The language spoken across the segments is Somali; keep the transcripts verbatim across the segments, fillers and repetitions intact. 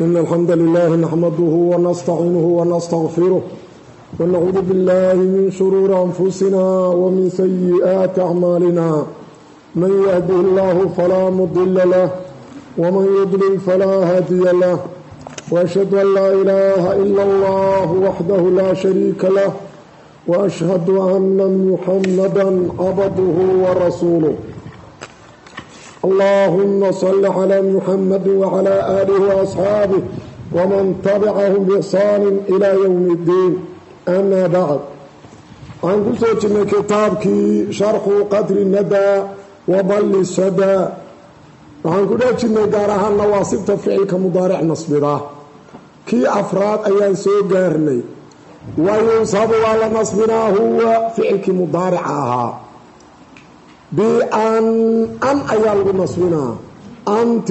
إن الحمد لله نحمده ونستعينه ونستغفره ونعوذ بالله من شرور أنفسنا ومن سيئات أعمالنا من يهده الله فلا مضل له ومن يضلل فلا هادي له وأشهد أن لا إله إلا الله وحده لا شريك له وأشهد أن محمدا عبده ورسوله اللهم صل على محمد وعلى آله وأصحابه ومن تبعهم بإحسان إلى يوم الدين أما بعد عن قصة من كتابك شرح قدر الندى وضل السدى عن قصة من قارها النواصب تفعيل كمضارع نصبه كي أفراد أيان سوقارني وينصب على نصبنا هو فعل كمضارعها بأن أن أيال نصبنا أنت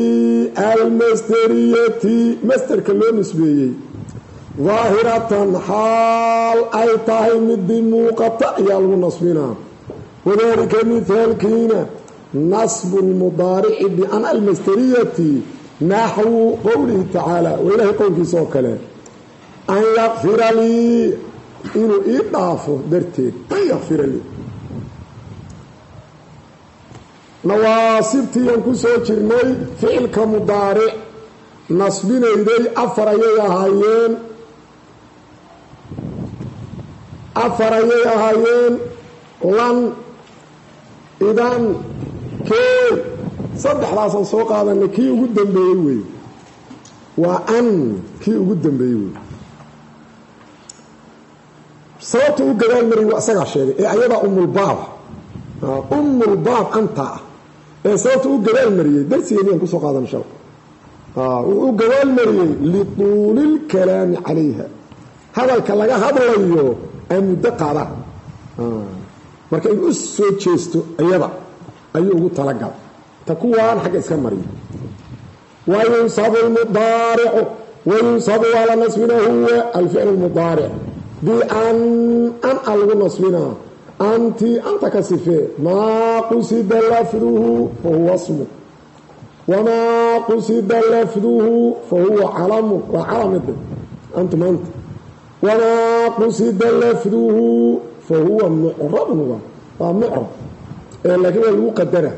المسترية مستر كله نسبي ظاهرة حال أي تاهم الدموقة أيال نصبنا وذلك مثال كينا نصب المضارع بأن المسترية نحو قوله تعالى وإله قوله سوكله أن يغفر لي إنه إضافه درتين أن يغفر لي نواصبتي ينكو سو جيرنay ficilka mudaaric nasbinayday afar ayay ahaayeen afar ayay ahaayeen lan idan kee saddexdaas aan soo qaadanay kii ugu dambeeyay way waa an kii ugu dambeeyay way sababta uu gadaal maray waa asaga sheegay ee ayada umul baab umul baab anta ee sababta uu gadaal mariyay darsigeena ku soo qaadan shal ah uu gadaal mariyay li tuulil kalaam calayha hadalka laga hadlayo ay muddo qaada marka in u soo jeesto ayada ayuu ugu talagal ta kuwaan xaq iska mariyay wa yunsabu al-mudari' wa yunsabu ala nasbina huwa al-fi'l al-mudari' bi an an al-nasbina أنت أنت كصفة ما قصد لفظه فهو اسمه وما قصد لفظه فهو علم وعلم أنت ما أنت وما قصد لفظه فهو معرب هو معرب لكن المقدرة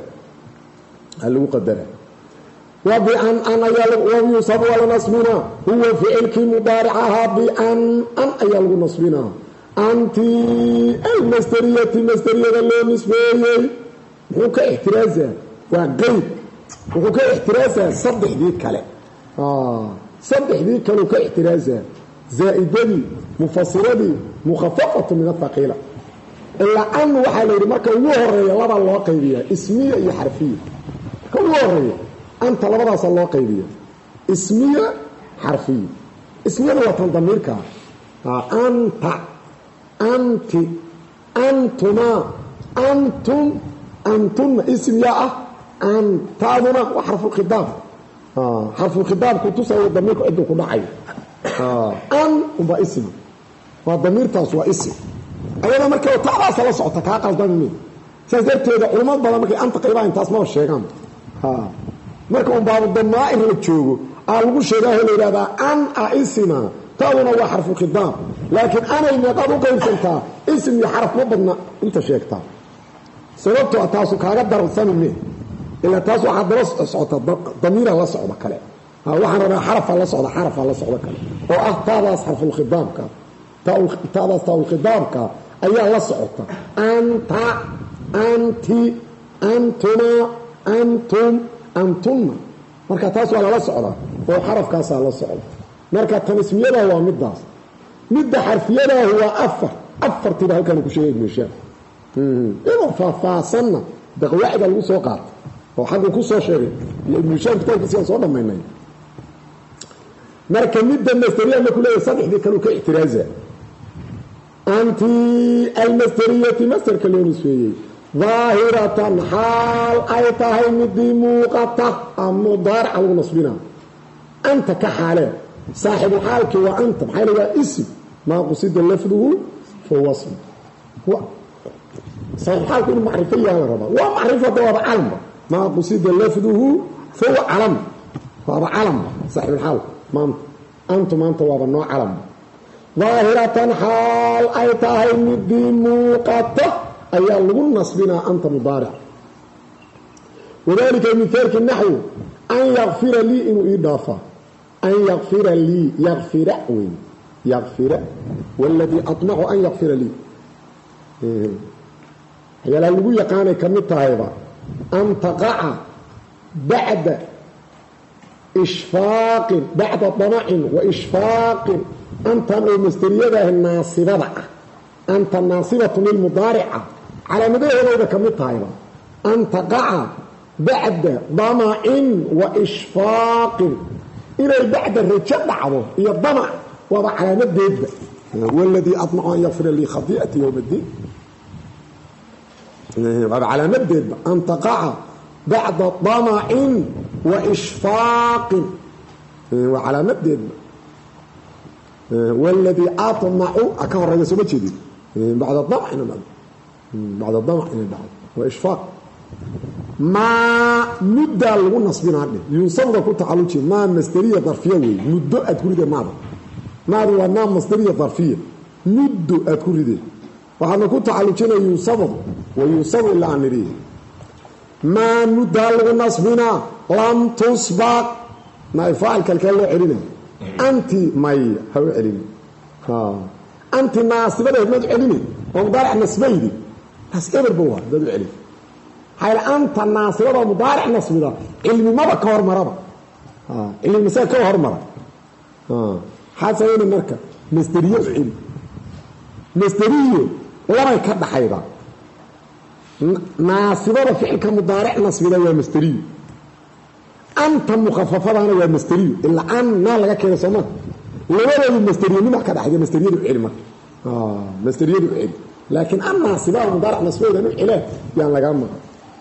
المقدرة وبأن أنا يلغو يصب على نصبنا هو فعل مضارعها بأن أن يلغو نصبنا أنت المسترية المسترية اللي نسبيه وك احترازها وقيد وك احترازها صدح ذي كلام آه صدح ذي كلام وك احترازها زائدة مفصلة مخففة من الثقيلة إلا أن وحالي مركا وهرية لبا الله قيبية اسمية أي حرفية كوهرية أنت لبا الله قيبية اسمية حرفية اسمية هو تنضميرك آه أنت أنت أنتما أنتم أنتم اسم يا أنت هذا وحرف الخطاب آه حرف الخطاب كنت سوي الضمير كأنه كنا عين آه أن هو اسم والضمير تاسوا اسم أيضا مركب تعرف صلاة صوتك عقل ضمير سأزرت هذا علماء بلا مركب أنت قريبا أنت اسمه الشيخان آه مركب بعض الضمائر اللي تشوفه أقول شيخان اللي هذا أن اسمه تاونا هو حرف الخطاب لكن أنا إني قد قلتها اسمي حرف مبنى أنت شيكتها سببته أتاسو كاقدر الثاني منه إلا تاسو حضر صعود ضمير الله صعود كلام وحنا حرف الله صعود حرف الله صعود كلام وأهتابس حرف الخطاب تابس تاو الخطاب أي الله صعود أنت أنت أنتما أنتم أنتم مركا تاسو على الله صعود وحرف كاسا الله صعود marka tanismiyada waa midaas midda xarfiyada huwa afar afar tida halkan ku sheegay meesha ee faafaasanna daqwaacida lagu soo qaato oo xaq ku soo sheegay ibn Sham kitaabkiisa soo dhameynay marka midda masdariya ma kulay saddexdii kale ka ihtiraaza anti al-masdariyati masdar kaloo isweeyay ظاهرة حال أي tahay midii muuqata mudar al nasbina anta ka xaale صاحب حالك وأنت بحال هو اسم ما قصد لفظه فهو اسم هو صاحب حالك إنه معرفية يا رب ومعرفة هو علم ما قصد لفظه فهو علم فهو علم صاحب الحال مانت أنت مانت وابنو علم ظاهرة حال أي تاهي مدي موقته أي اللغو نصبنا أنت مضارع وذلك مثال النحو أن يغفر لي إنه إضافة أن يغفر لي يغفر وين يغفر والذي أطمع أن يغفر لي هي لا لغو يقاني كمتها أيضا أن تقع بعد إشفاق بعد طمع وإشفاق أنت المستريدة الناصبة أنت الناصبة للمضارعة على مدى هذا كمتها أيضا أن تقع بعد طمع وإشفاق إلى بعد الرجال دعوه هي الطمع وضع على مدى يبدأ والذي أطمع أن يغفر لي خطيئتي يوم الدين على مدى يبدأ أن تقع بعد طمع وإشفاق وعلى مدى يبدأ والذي أطمع أكبر رجل سبتشدي بعد الطمع بعد الطمع وإشفاق ما مدى النصبين عنه ينصب كنت علوشي ما مسترية ظرفية مدى أتكوري ده ماذا ماذا هو النام مسترية ظرفية مدى أتكوري ده وحنا كنت علوشي ينصب وينصب إلا عن ريه ما مدى النصبين لم تصبق ما يفعل كالكالو علينا أنت ماي هو علينا ها أنت ناصبة ده مدى علينا ومضارع نصبي دي بس إبر بوها ده علينا حيث أنت الناصرة مضارع نصبه علمي ما بكور مرابا آه. علمي مساء كور مرابا آه. حاسة يوم المركب مسترية علم مسترية لما يكاد حيضا ناصرة فعل كمضارع نصبه هو مسترية أنت مخففة هو مسترية إلا أن نالك كده سماه لولا المسترية لما كاد حيضا مسترية علمك آه. مسترية علم لكن أن ناصرة مضارع نصبه هو إله يعني لك أمه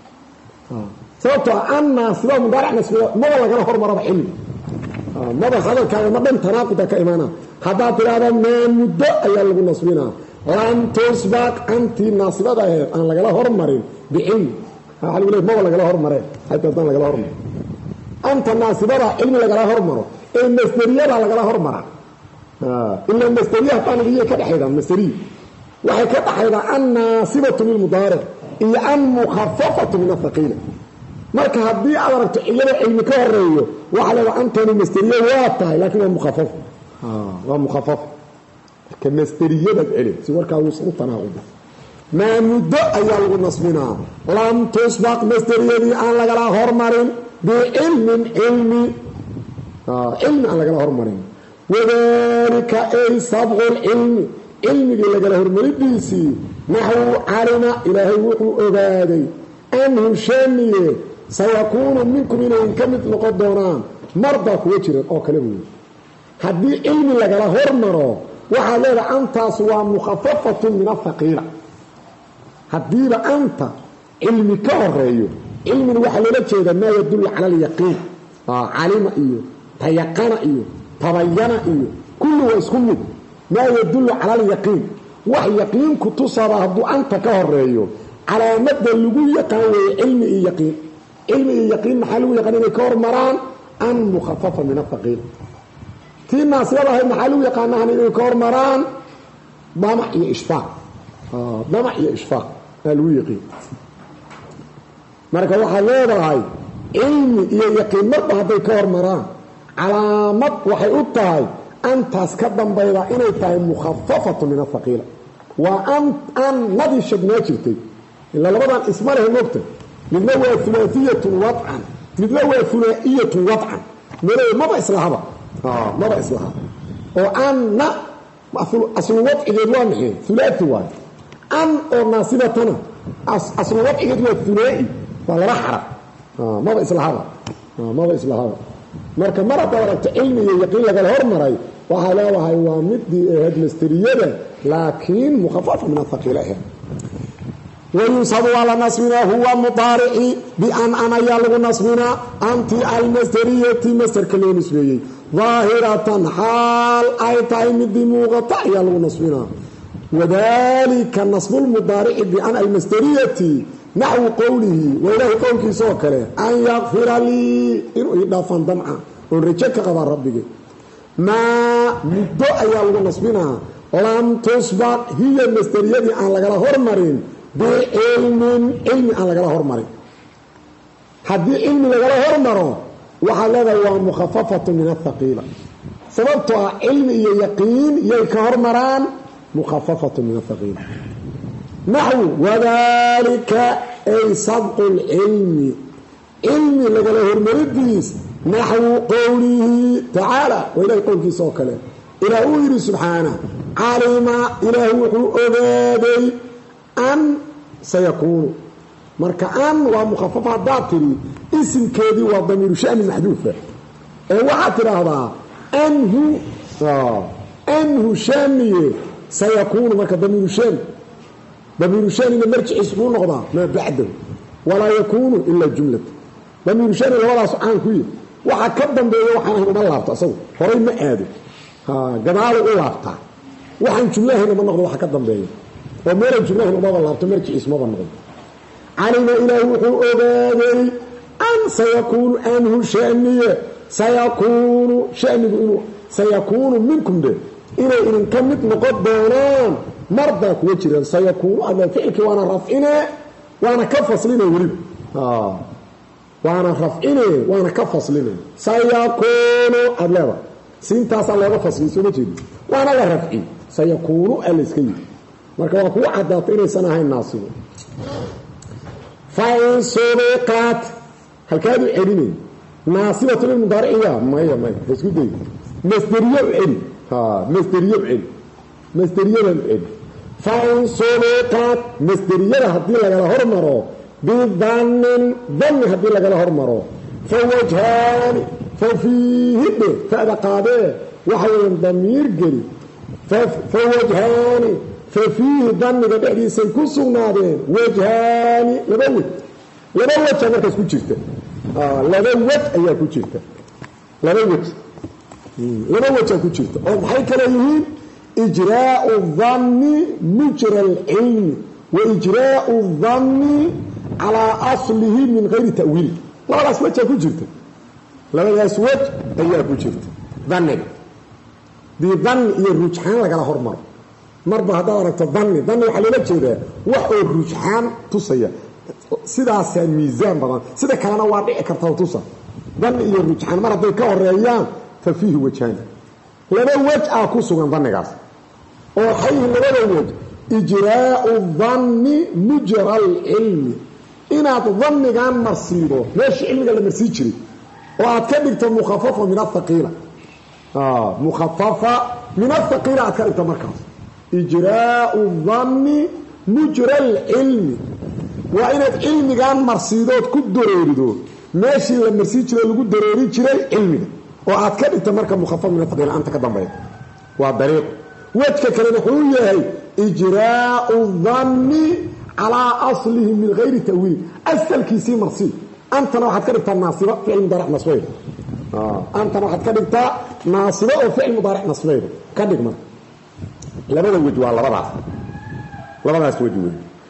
sababtoo anna sida mudaaricna sida ma laga hor maraba xilli ma ba xadan ka ma dhan tanaaqud ka imaana hada tirada ma muddo ayaa lagu nasbina lan tusbaq anti nasibada aan laga hor marin bi'in hal wali ma laga hor maray hayta dan laga hor maray anta nasibada ilmi laga hor maro ee masdariyada laga hor mara illa masdariyada tan iyo ka dhaxayda masdari waxay ka dhaxayda anna sibatu lil mudaaric iyo an mukhaffafatu min athqila marka hadii aad aragto ilaa ilmi ka horeeyo waxa la antani masdariyo waa tahay laakiin waa mukhaffaf ah waa mukhaffaf ka masdariyada ilmi si warka uu soo tanaaqud ma muddo ayaa lagu nasbina lam tusbaq masdariyadi aan laga hormarin bi ilmin ilmi ah ilmi aan laga hormarin wadalika ay sab'ul ilmi ilmi laga hormaridisi نحو علم إلهي وحو أغادي أنه شامية سيكون منكم إنه كمت لقدران مرضى كويتر أو كلمه هذه علم لك هرمرو وحالي أنت سوى مخففة من الثقيلة هذه أنت علم كهريو علم وحالي لك ما يدل على اليقين آه علم إيو تيقن إيو تبين إيو كله اسمه ما يدل على اليقين وحي يقين كتصر هدو أنت كهريو على مدى اللغوية كان علم يقين علم يقين محلو يقين كور مران أن مخففة من الثقيل في الناس يلا محلو يقين كور مران ضمع إشفاق آه ضمع إشفاق قالوا يقين مركا وحا ليضا هاي علم يقين مرضى هدو كور مران على مد وحي أبتهاي أنت اسكدن بيضا إني تهي مخففة من الثقيلة وأن أن ندي شبناتي إلا لبدا اسمه المكتب من لو ثلاثية وضعا من لو ثنائية وضعا من لو ما بإصلاحها آه ما بإصلاحها وأن أصل وضع إذا محي ثلاثي واحد أن أو ناصبتنا أصل وضع إذا ثنائي ولا رحرة آه ما بإصلاحها آه ما بإصلاحها marka mar dawrata ilmi iyo yaqiin laga hormaray waxa la wahay waa mid head misteriyada laakiin mukhaffaf min athqilaha وينصب على نصبنا هو مضارعي بأن أنا يلغو نصبنا أنت المسترية مستر كلين نسبيه ظاهرة حال أيتاي مدي موغطة يلغو نصبنا وذلك النصب المضارع بأن المسترية نحو قوله وإله قولك سوكره أن يغفر لي إنه يدافن دمعا ورجك قبا ربك ما مدو أيها النصبنا لم تسبق هي المسترية عن لقلا هرمرين بعلم علم عن لقلا هرمرين حدي علم لقلا هرمرين وحالذا هو مخففة من الثقيلة سببتها علم يقين يكهرمران مخففة من الثقيلة نحو وذلك أي سبق العلم علم لقلا هرمرين نحو قوله تعالى وإلى قولك سوكله إلى أوير سبحانه علم إلى وحو أبادي أن سيكون مركا أن ومخففة داطري اسم كذي وضمير شأن محذوفة وحتى هذا أنه آه أنه شامية سيكون مركا ضمير شأن ضمير شأن إن مرجع اسمه نغضا ما بعده ولا يكون إلا الجملة ضمير شأن الوضع سبحانه كوي وحكبا بيه وحنا هنا الله تصور هري ما آدي ها قدالوا الله بتاع وحن جملة هنا ما نغضا وحكبا بيه وميرا جملة هنا بابا الله مرجع اسمه بنغضا علم إله وحو أبادي أن سيكون أنه شأنية سيكون شأنه سيكون منكم ده إلى إن كمت مقدران مرضى وجرا سيكون أنا فعلك وأنا رفعنا وأنا كفص لنا ولد آه وأنا رفعنا وأنا كفص لنا سيكون أبلغ سنتاس الله رفص لسنا جدي وأنا رفعي سيكون الاسكي مركب هو عداتين سنة هاي الناصر فإن سبقت هل كانوا علمين ناصبة للمضارعية ما هي ما هي بس قد ايه مصدرية بعلم ها مصدرية بعلم مصدرية بعلم فإن سبقت مصدرية هدي لك الهرمرو بظن ظن هدي لك الهرمرو فوجهان ففيه فأذا قابه وحيو ضمير قري فوجهان ففيه ظن بحدي سيكون سغنادين وجهان لبوت لبوت شامرك اسكو جيرته اه لبوت ايا كو جيرته لبوت لبوت كو جيرته او maxay kala yihiin ijraa'u dhanni mujra al-ilm wa ijraa'u dhanni ala aslihi min ghayri ta'wil labadaas wajh ku jirta labadaas wajh ayaa ku jirta dhanni di dhanni iyo rujxaan laga hormaro marba hada aragto dhanni dhanni waxa la jeedaa wax oo rujxaan tusaya sidaas miisaan badan sida kalena waa dhici karta tusa dhanni iyo rujxaan mar haday ka horeeyaan fa fihi wajhan laba wajh ah ku sugan dhannigaas oo xayhi labada wajh ijraa'u dhanni mujra al-ilm inaad dhannigan marsiido meesha ilmiga la marsii jiray oo aad ka dhigto mukhaffafa min athqila ah mukhaffafa min athqila aad ka dhigto markaas إجراء الظن مجرى العلم وإن العلم كان مرصيدات كدريدو ماشي لما مرصيد جرى لو دريري جرى علمي وأذكر أنت مركب مخفف من الثقيل أنت كدام بيت وطريق وجهك كلام حويه إجراء الظن على أصله من غير تأويل أسل كيسي مرصيد أنت لو حتكلم الناصبة في علم مضارع نصبيه آه. أنت لو حتكلم ناصبة وفي علم مضارع نصبيه كدك ما لبدا وجه والله ربع لبداس وجه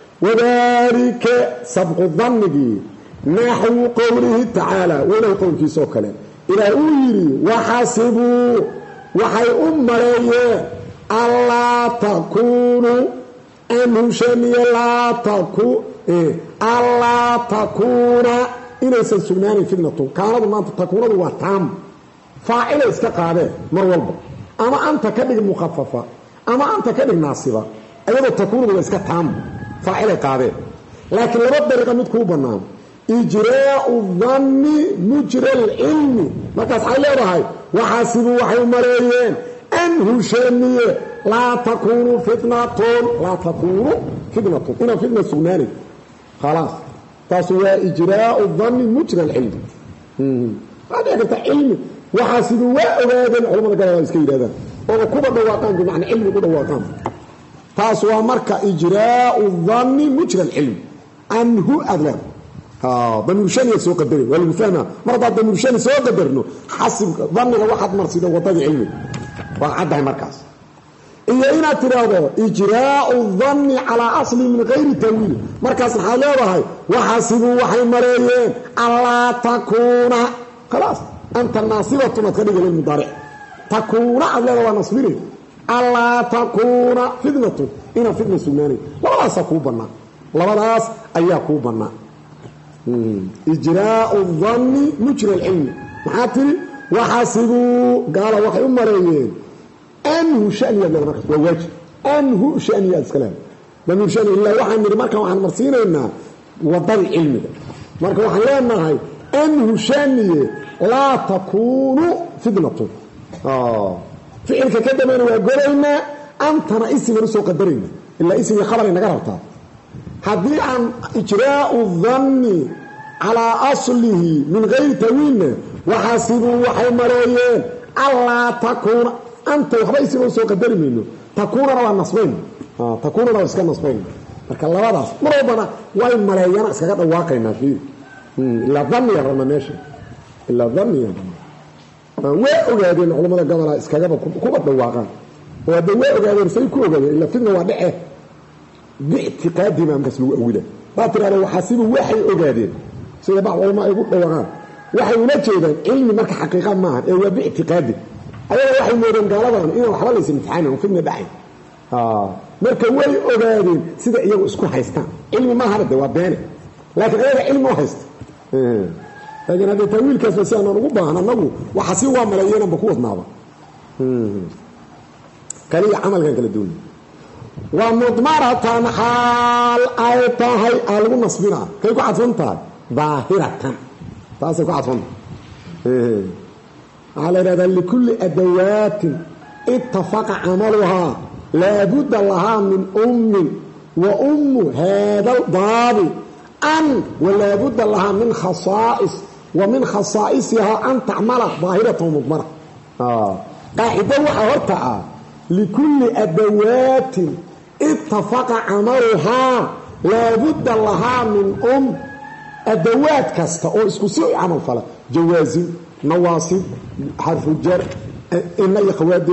وذلك سبق الظن نحو قوله تعالى ولا قول في سوكله الى اويري وحاسبوا وحي امريه الا تكونوا انهم شمي لا تكون إيه. الا تكون الى سنان فتنه كانت ما تكون وتام فاعل استقاده مر والله اما انت كدغ مخففه أما أنت كده ناصبة أيضا تكون بلسكة تام فاعل قادة لكن لابد طريقة متكون برنامج إجراء الظن مجرى العلم ما تسعي رهي وحاسبوا وحي مريين أنه شامية لا تكون فتنة لا تكون فتنة هنا فتنة سناني خلاص تسوى إجراء الظن مجرى العلم هذا يقول علم وحاسبوا وأبدا علماء قالوا اسكيد هذا oo kuba dhawaaqan macna cilmi ku dhawaaqan taas waa marka ijraa'u dhanni mujra al-ilm anhu adla ha damurshani soo qadari wal mufahma marba damurshani soo qadarno xasib dhanniga waxad marsida wadada cilmi waa cadahay markaas iyo ina tiraado ijraa'u dhanni ala asli min ghayri tawil markaas waxa leedahay waxasibu waxay mareeyeen alla takuna خلاص أنت الناصبة تنتقل للمضارع تكون أدلة ونصبري ألا تكون فتنة إنا فتنة سماني لا راس كوبنا لا راس أيا كوبنا إجراء الظن مجرى العلم محاتري وحاسبوا قال وحي أمريين أنه شأن يبنى المركز ووجه أنه شأن يبنى الكلام لم يشأن إلا وحي من المركز وحي المرسين إنا وضع العلم مركز وحي لأنه هاي أنه شأن لا تكون فتنة آه فعلك كده من وقرينا أنتنا اسم رسول قدرين إلا اسم خبر إنك عرفتها حديث عن إجراء الظن على أصله من غير توين وحاسبوا وحي مريين ألا تكون أنت وحبا اسم رسول قدرين منه تكون روى النصبين آه تكون روى اسكال النصبين لكن الله وضع مرابنا وإن مريين اسكال الواقعنا فيه إلا الظن يا رمانيشي إلا الظن يا رمانيشي way ogaadeen culimada gobolka iskaga kuma dhawaaqan waa way ogaadeen say ku ogaadeen ila fidna waa dhace bi'tiqaadi ma amkas lagu awila baatiraale waxasibu waxay ogaadeen sida baa culimo ay ugu dhawaaqan waxay ula jeedaan cilmi marka xaqiiqo ma aha ee waa bi'tiqaadi ayaga waxay moodeen gaaladan in wax la leeyahay imtixaan oo fidna dhacay ah marka way ogaadeen sida iyagu isku haystaan cilmi ma aha waa been laakiin ayaga cilmi oo haysta لكن هذا تأويل كاسوسي أنا نقول أنا نقول وحسيوا ملايين بقوة نابا كان يعمل كان كالدون ومضمرة حال آية هاي ألو نصبنا كيف عطفنتها ظاهرة تاسك عطفن على هذا لكل أدوات اتفق عملها لا بد لها من أم وأم هذا الضاب أن ولا بد لها من خصائص ومن خصائصها أن تعمل ظاهرة ومضمرة آه. قاعدة وحورتها لكل أدوات اتفق عملها لا بد لها من أم أدوات كستا أو اسكسيء عمل فلا جوازي نواصب حرف الجر إن يخوادي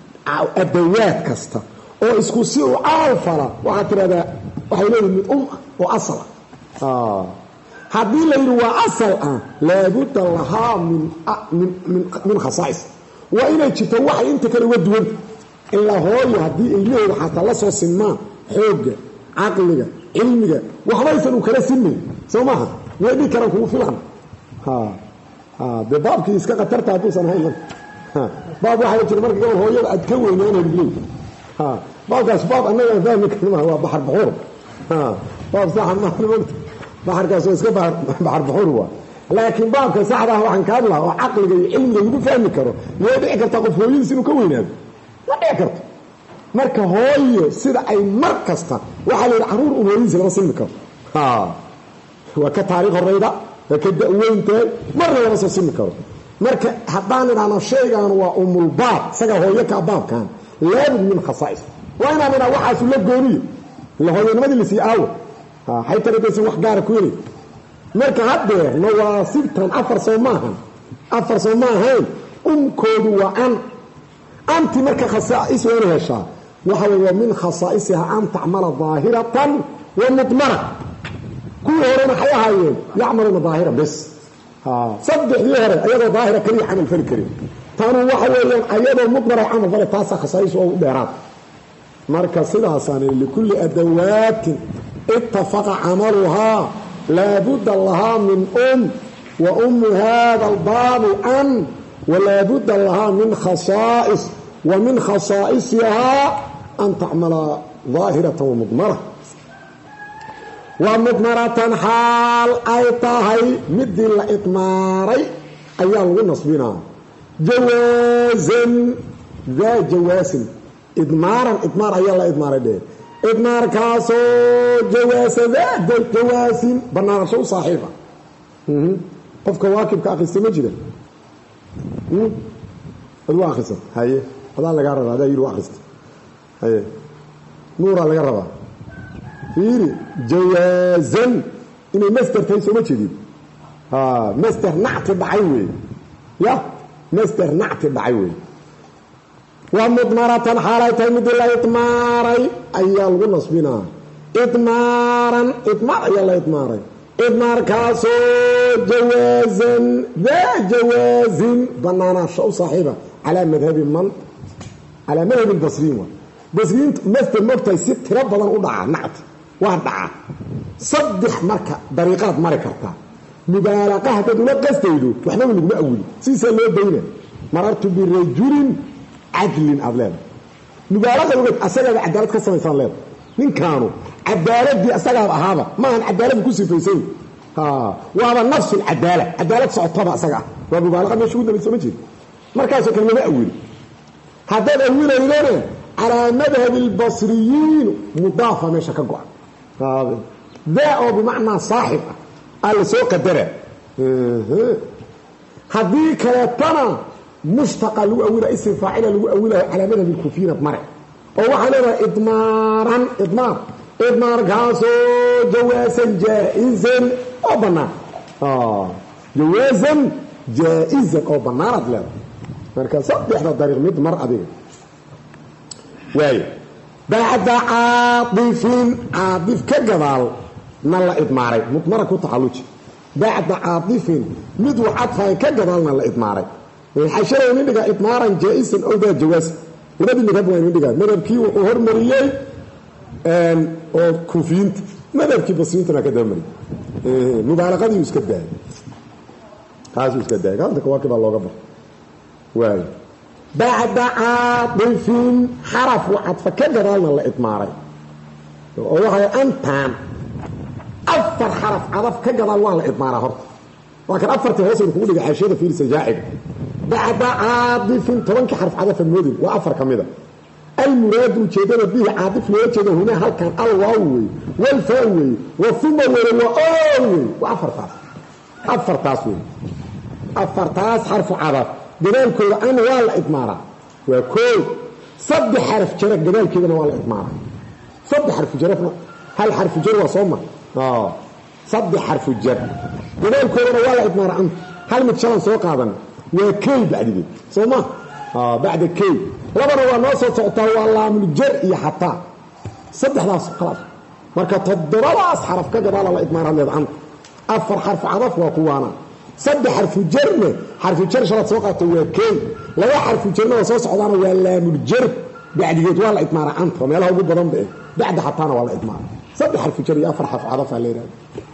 أدوات كستا أو اسكسيء عمل فلا وحتى هذا وحيلين من أم وأصل آه هذه اللي هو أصل آه لابد لها من من من, من خصائص وإن تتوحي أنت كان ودون إلا هو هذه اللي هو حتى الله صوص ما حوج عقلك علمك وحريص إنه كلا سنين سماها ويدي كرهه في العم ها ها بباب كيس كقترت أبوس أنا هاي ها باب واحد يجي مرة قال هو يلا أتكون أنا بقول ها باب أسباب أنا فاهم كلمة هو بحر بحور ها باب صح ما نقول بحر كاسوس كبحر بحر بحور لكن بابك صحراء وحن كامله وعقلك علمك يقول فهم كره ما يدعك تقفوين سنو كوين هذا ما يدعك marka hooyo sida ay markasta waxa la caruur u weynsi lama sin karo ha waa ka taariikh horeyda waa ka daweynta marna lama soo sin karo marka hadaan inaana sheegan waa umul baab saga hooyo ka baabkan laabud min khasaa'is waa inaana waxa la gooniyo la hooyanimada la sii aawo ha hayta dadaysan wax gaar ku yiri marka haddeer nawaasibtan afar soomahan afar soomahan umkoodu waa an anti marka khasaa'is weyn heshaa وهو من خصائصها أن تعمل ظاهرة ومضمرة كل هرون حياها يعملون ظاهرة بس ها صدق يهرى أيضا ظاهرة كريه عمل في الكريم كانوا وحوالين أيضا مضمرة عمل ظاهرة تاسع خصائص وديرات مركز صدها صاني لكل أدوات اتفق عملها لا بد لها من أم وأم هذا الباب أن ولا بد لها من خصائص ومن خصائصها أن تعمل ظاهرة ومضمرة ومضمرة حال أيطاهي مد الإطماري أيال ونصبنا جوازا ذا جواز إضمارا إضمار أيال إضمار دي إضمار كاسو جواز ذا جواز بنار شو صاحبة قف كواكب كأخي السمجدة الواخصة هاي هذا اللي قرر هذا يروح أخذ هاي نور اللي قرر فيري جوازا إنه مستر تيسو ما تجيب ها مستر نعت بعيوي يا مستر نعت بعيوي ومضمرة حالة مد الله إطماري أيال ونص بنا إطمارا إطمار يلا إطماري إطمار كاسو جوازا ذا جواز بنانا شو صاحبه على مذهب من على مذهب البصريين بصريين مثل مرتي ست ربضا ودعا نعت ودعا صدح مركه طريقات مركه مبالغه هدول قستيدو وحنا من اول سيسا لو بينه مررت برجل عدل أبلاد مبالغه اسغا عدالت ka samaysan leed nin kaanu cadaaladii asaga ahaba ma aan cadaalad ku sifaysan ha waa nafs العداله cadaalad socotada asaga waa mubaalagha meeshu dhamay ma jiro markaas kalmada awil hada awilayna ala madhhab al-basriyin mudafa meesha ka go'an hada daa bimaana saaxib al soo qadara hadii kala tana مشتق لو أول اسم فاعل لو أوله على مذهب الكوفيين بمرع أو على إضمارا إضمار إضمار كاسو جوازا جائزا أو بنار آه جوازا جائزا أو بنار لا مركز صدق إحدى الطريق مد مرأة دي واي بعد عاطف عاطف كجبال نلا إضماري مطمرة كنت حلوش بعد عاطف مد وعطفها كجبال نلا إضماري حشره ندغا اطمارا جائزا او ذا جواز ودي مذهب وين ندغا مذهبكي و هرمريي ان او كوفينت مذهبكي بسيطنا كدمري ايه مبالغه اسك داي كاسو اسك داي قال دك واكب لوغا بخ واي بعد عاطف حرف وعطف كدرالنا الاطماري او وحي انت افر حرف عطف كدرال وان الاطماره هرت لكن افرت هوسن كو دغ حاشيده في سجاعد بعد عاطف ترنك حرف عطف المودي وافر كميده المراد وجهده به عاطف لو جهده هنا هل كان الواو والفاء وثم والواو وافر تاس افر تاس افر تاس حرف عطف بدل كل ان ولا اضماره وكل صد حرف جر بدل كده ولا اضماره صد حرف جر هل حرف جر وصمه اه صد حرف الجر بدل كل ولا اضماره انت هل متشلن سو قادن وكي بعد سوما اه بعد كي لبر waa noo soo soctaa waa laamul jar iyo hatta saddexdaas khalaas marka tadbaraas xaraf ka gadaal la idmaan leed aan afar xarf cadaf waa kuwaana saddex xarf jarne xarf jar shalad soo qaato waa kay laba xarf jarne soo socdaana waa laamul jar bacdigeed waa la idmaan aan meelaha ugu badan baa bacda hattaana waa la idmaan saddex xarf jar iyo afar xarf cadaf la leeyahay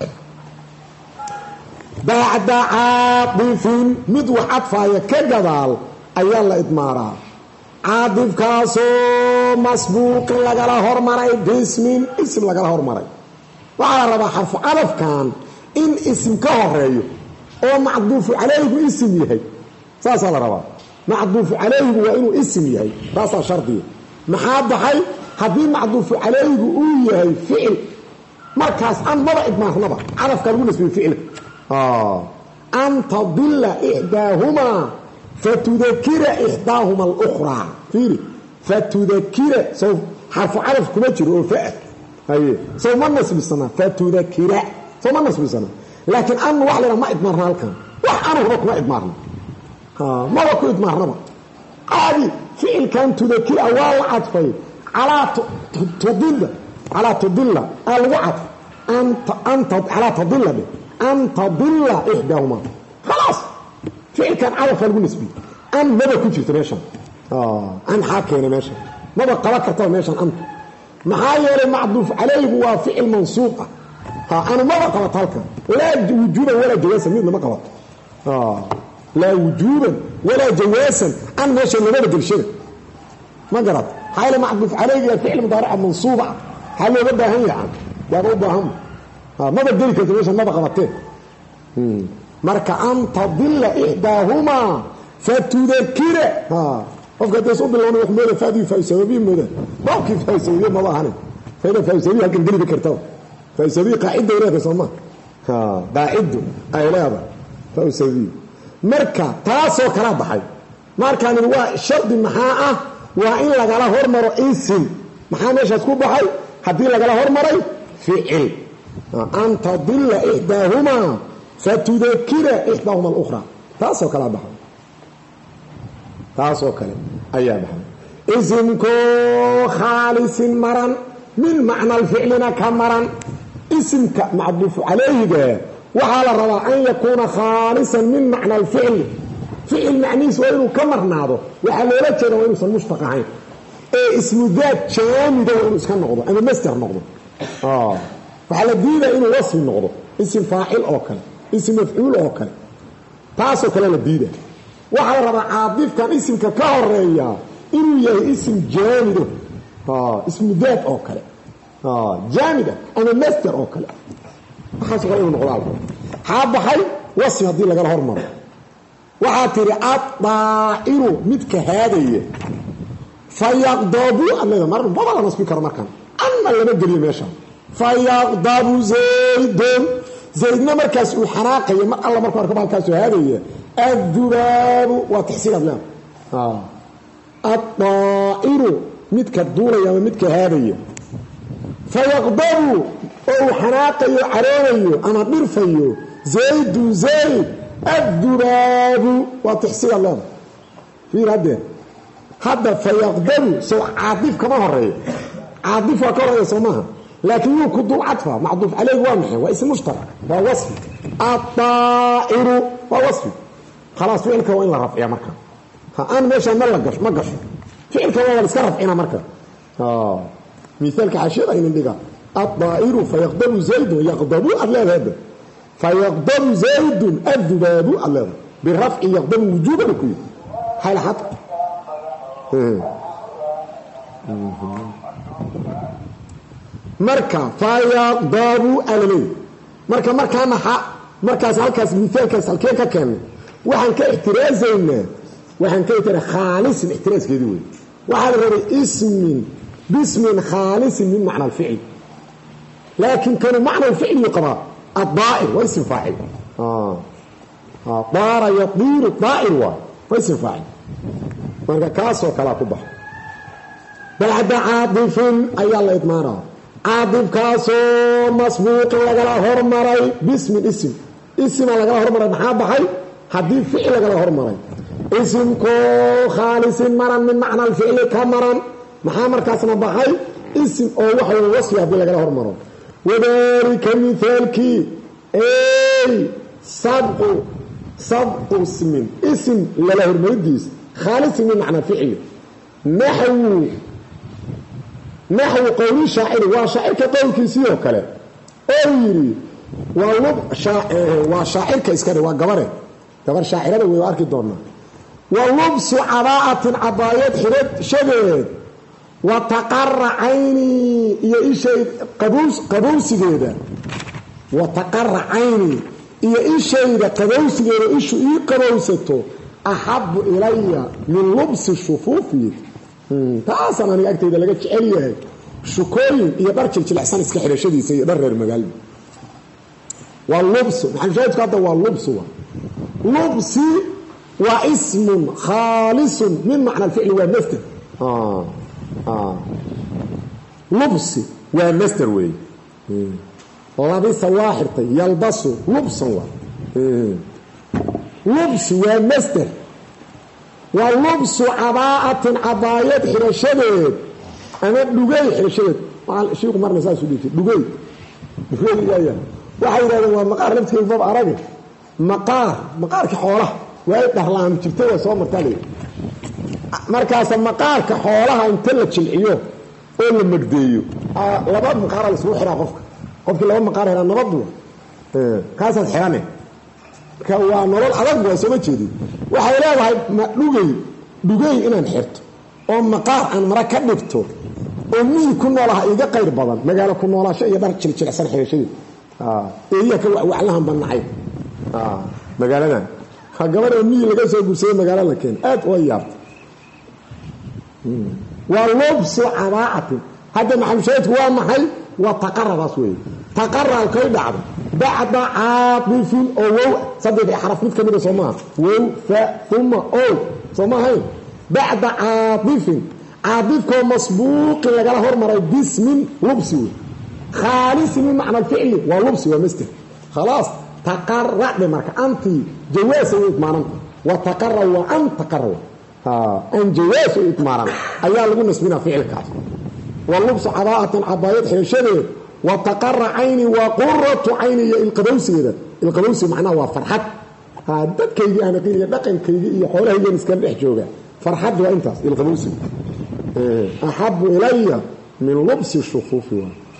بعد عاطف مد وعطفايا كجدال ايا لا ادمارا عاطف كاسو مسبوق لغلا هرمراي باسم اسم لغلا هرمراي وعلى ربع حرف عطف كان ان اسم كهريو او معطوف عليه اسم يحي ساس على ربع معطوف عليه وانه اسم يحي راس شرطي maxaa baxay hadii macduuf عليه uu yahay ficil markaas aan maba idmaarnaba cadafka lagu nisbay ficil آه أن تضل إحداهما فتذكر إحداهما الأخرى فيري فتذكر سوف حرف عرف كما تجرؤ فأت أيه سوف ما النسب السنة فتذكر سوف ما النسب السنة لكن أن وحلنا ما إدمارنا لكم وحنا هو ما إدمارنا آه ما هو إدمارنا عادي فعل كان تذكر أول عطفي على تضل على تضل الوعد أنت أنت على تضل به أن تضل إحداهما خلاص فعل كان عرف النسبي أن ماذا كنت تماشى آه أن حاكينا ماشى ماذا قلت كتاب ماشى أنت محاير المعطوف عليه هو فعل منصوب ها أنا ماذا قلت هلك لا وجوبا ولا جواسا ماذا ما قلت آه لا وجوبا ولا جواسا أن ماشى اللي ماذا قل شيء ما قلت هاي المعطوف عليه فعل مضارع منصوبة هل يبدأ هيا عن يا رب هم ما بدل كده ليش ما بقى امم marka an tadilla ihdahuma fatudhkira ha qofka taasoo bilowna wax meel faadi faysabi muddo baaqi faysabi ma baahna fayda faysabi halkan geli kartaa faysabi qaacida weerada Soomaa ha qaacida ay leedahay faysabi marka taasoo kala baxay markaan waa shardi maxaa ah waa in laga la hormaro isim maxaa meeshaas ku baxay hadii laga la hormaray fi'il أن تضل إحداهما فتذكر إحداهما الأخرى تاسو كلا بحر تاسو كلا أيها بحر اسمكو خالص مرن من معنى الفعل كمرن اسمك معطوف عليه ده waxaa la rabaa an yakuuna khaalisan min macna alficli ficil macnihiis waa inuu ka marnaado waxaa loola jeeda waa inuusan mushtaq ahayn ee ismudaad jaamida waa inuu iska noqdo ama masder noqdo waxaa la diidaa inuu wasfi noqdo isim faacil oo kale isim mafcuul oo kale taasoo kale la diida waxaa la rabaa caadifkan isimka ka horeeya inuu yahay isim jaamido ismudaad oo kale jaamida ama masder oo kale waxaasoo kale inuu noqdaa maxaa baxay wasfi haddii lagala hormaro waxaa tidhi addaa'iru midka haadaya fayaqdabu adleda mar baba la nasbi karo markan anna lama geliyo meesha fayaqdabu zaydun zaydna markaas uu xanaaqaya mar alla markuu arko baalkaasoo haadaya addubaabu waa taxsiin adleda addaa'iru midka duulaya ama midka haadaya fayaqdabu oo uu xanaaqayo caroonayo ama dhirfayo zaydun zayd addubaabu waa taxsiin adleda fiir haddee hadda fayaqdabu sow caadif kama horeeyo caadif waa ka horeeya soo maaha laakiin wuu ku dul cadfa macduuf caleyg waa maxay waa ism mushtara waa wasfi addaa'iru waa wasfi khalaas ficilka waa in la rafciya marka ha aan meeshaan ma la gasho ma gasho ficilka waa la iska rafcina marka miaalka xashiyada inin dhiga addaa'iru fayaqdabu zaydun yaqdabu ad leeda hadda fayaqdabu zaydun addubaabu ad leeda birafci yaqdabu wujuuban ku yidhi haylaxad marka fayaqdabu alaleey marka markaana markaas halkaas miaalkaas halkeen ka keennay waxaan ka ixtiraazaynaa waxaan ka ixtira khaalisin ixtiraaskeedii wey waxaa la rabay ismin bismin khaalisin min macna alficli laakiin kanu macna alficli qabaa addaa'ir waa ism faacil daara yadiiru daa'ir waa waa ism faacil marka kaasoo kalaa ku baxa bacda caadifin ayaa la idmaanaa caadifkaasoo masbuuqin lagala hormaray bismin isim isima lagala hormaray maxaa baxay haddii ficil lagala hormaray isimkoo khaalisin maran min macna alficli ka maran maxaa markaasna baxay isim oo waxa wey wasfi haddii lagala hormaro wadaalika mithaalkii ey sabqu sabqu ismin isim lala hormaridiis khaalisin min macna ficli naxwu naxwu qowli shaaciri waa shaacirka qowlkiisii oo kale oo yidhi waa shaacirka iska waa gabare gabar shaacirada wey arki doonaa wa lubsu cabaa'atin cabaayad xidhashadeed wa taqara cayni iyo ishay qabowsigeeda wa taqara cayni iyo ishayda qabowsigeeda ishu ii qabowsato axabu ilaya min lubsi shufuufi taasaan aniga agtayda laga jecel yahay shukooyin iyo dhar jiljilacsan iska xidhashadiisa iyo dhar reer magaalo waa lubsu maxalushaahidku hadda waa lubsu lubsi waa ismun khaalisun min macna alficli waa masder lubsi waa masder weeye labisa waa xirtay yalbasu lubsan waa lubsi waa masder waa lubsu cabaa'atin cabaayad xidhashadeed ama dhugay xidhashadeed shiiku marna saasuu dhigi dhugay dhugay waxay yidhahdeen waa maqaar laftigeed bab arage maqaar maqaarka xoolaha waa dharlaan jirtay waa soo martaa leeyahay markaasa maqaarka xoolaha inta la jilciyo oo la magdeeyo laba maqaara la isugu xiraa qofka qofkii laba maqaar helaa nabadu kaasaad xirane marka waa nolol adag waa sooma jeedin waxay leedahay ma dhugay dhugay inaan xirto oo maqaar aan mara ka dhigto oo miyi ku noolaha iga qayr badan magaalo ku noolaasho iyo dhar jiljilcsan xirashadii eeyaa ka waclahan bannacay magaaladan gabadh oo miyi laga soo guursaday magaalo la keena aad waa yaabta waa lubsu cabaacatin hadda maxalushaahidku waa maxay waa taqaradaas weeye taqara halkay dhacdo bacda caadifin oo wow saddexdii xaraf mid ka mida soo maaha wow fa uma ow soo maahayn bacda caadifin caadifkoo masbuuqin lagala hormaray bismin lubsi wey khaalisin min macna alficli waa lubsi waa masder khalaas taqara dhe marka anti jawaasa u idmaananta wa taqara waa an taqara an jawaas u idmaanan ayaa lagu nasbinaa ficilkaas wa lubsu cabaa'atan cabaayad xidhashadeed wa taqara cayni waa quratu cayni iyo ilqabowsigeeda ilqabowsi macnaha waa farxad dadkaygii aan aqoon iyo dhaqankaygii iyo xoolahaygan iska dhex jooga farxad waa intaas ilqabowsi ahabbu ilayya min lubsi shufuufi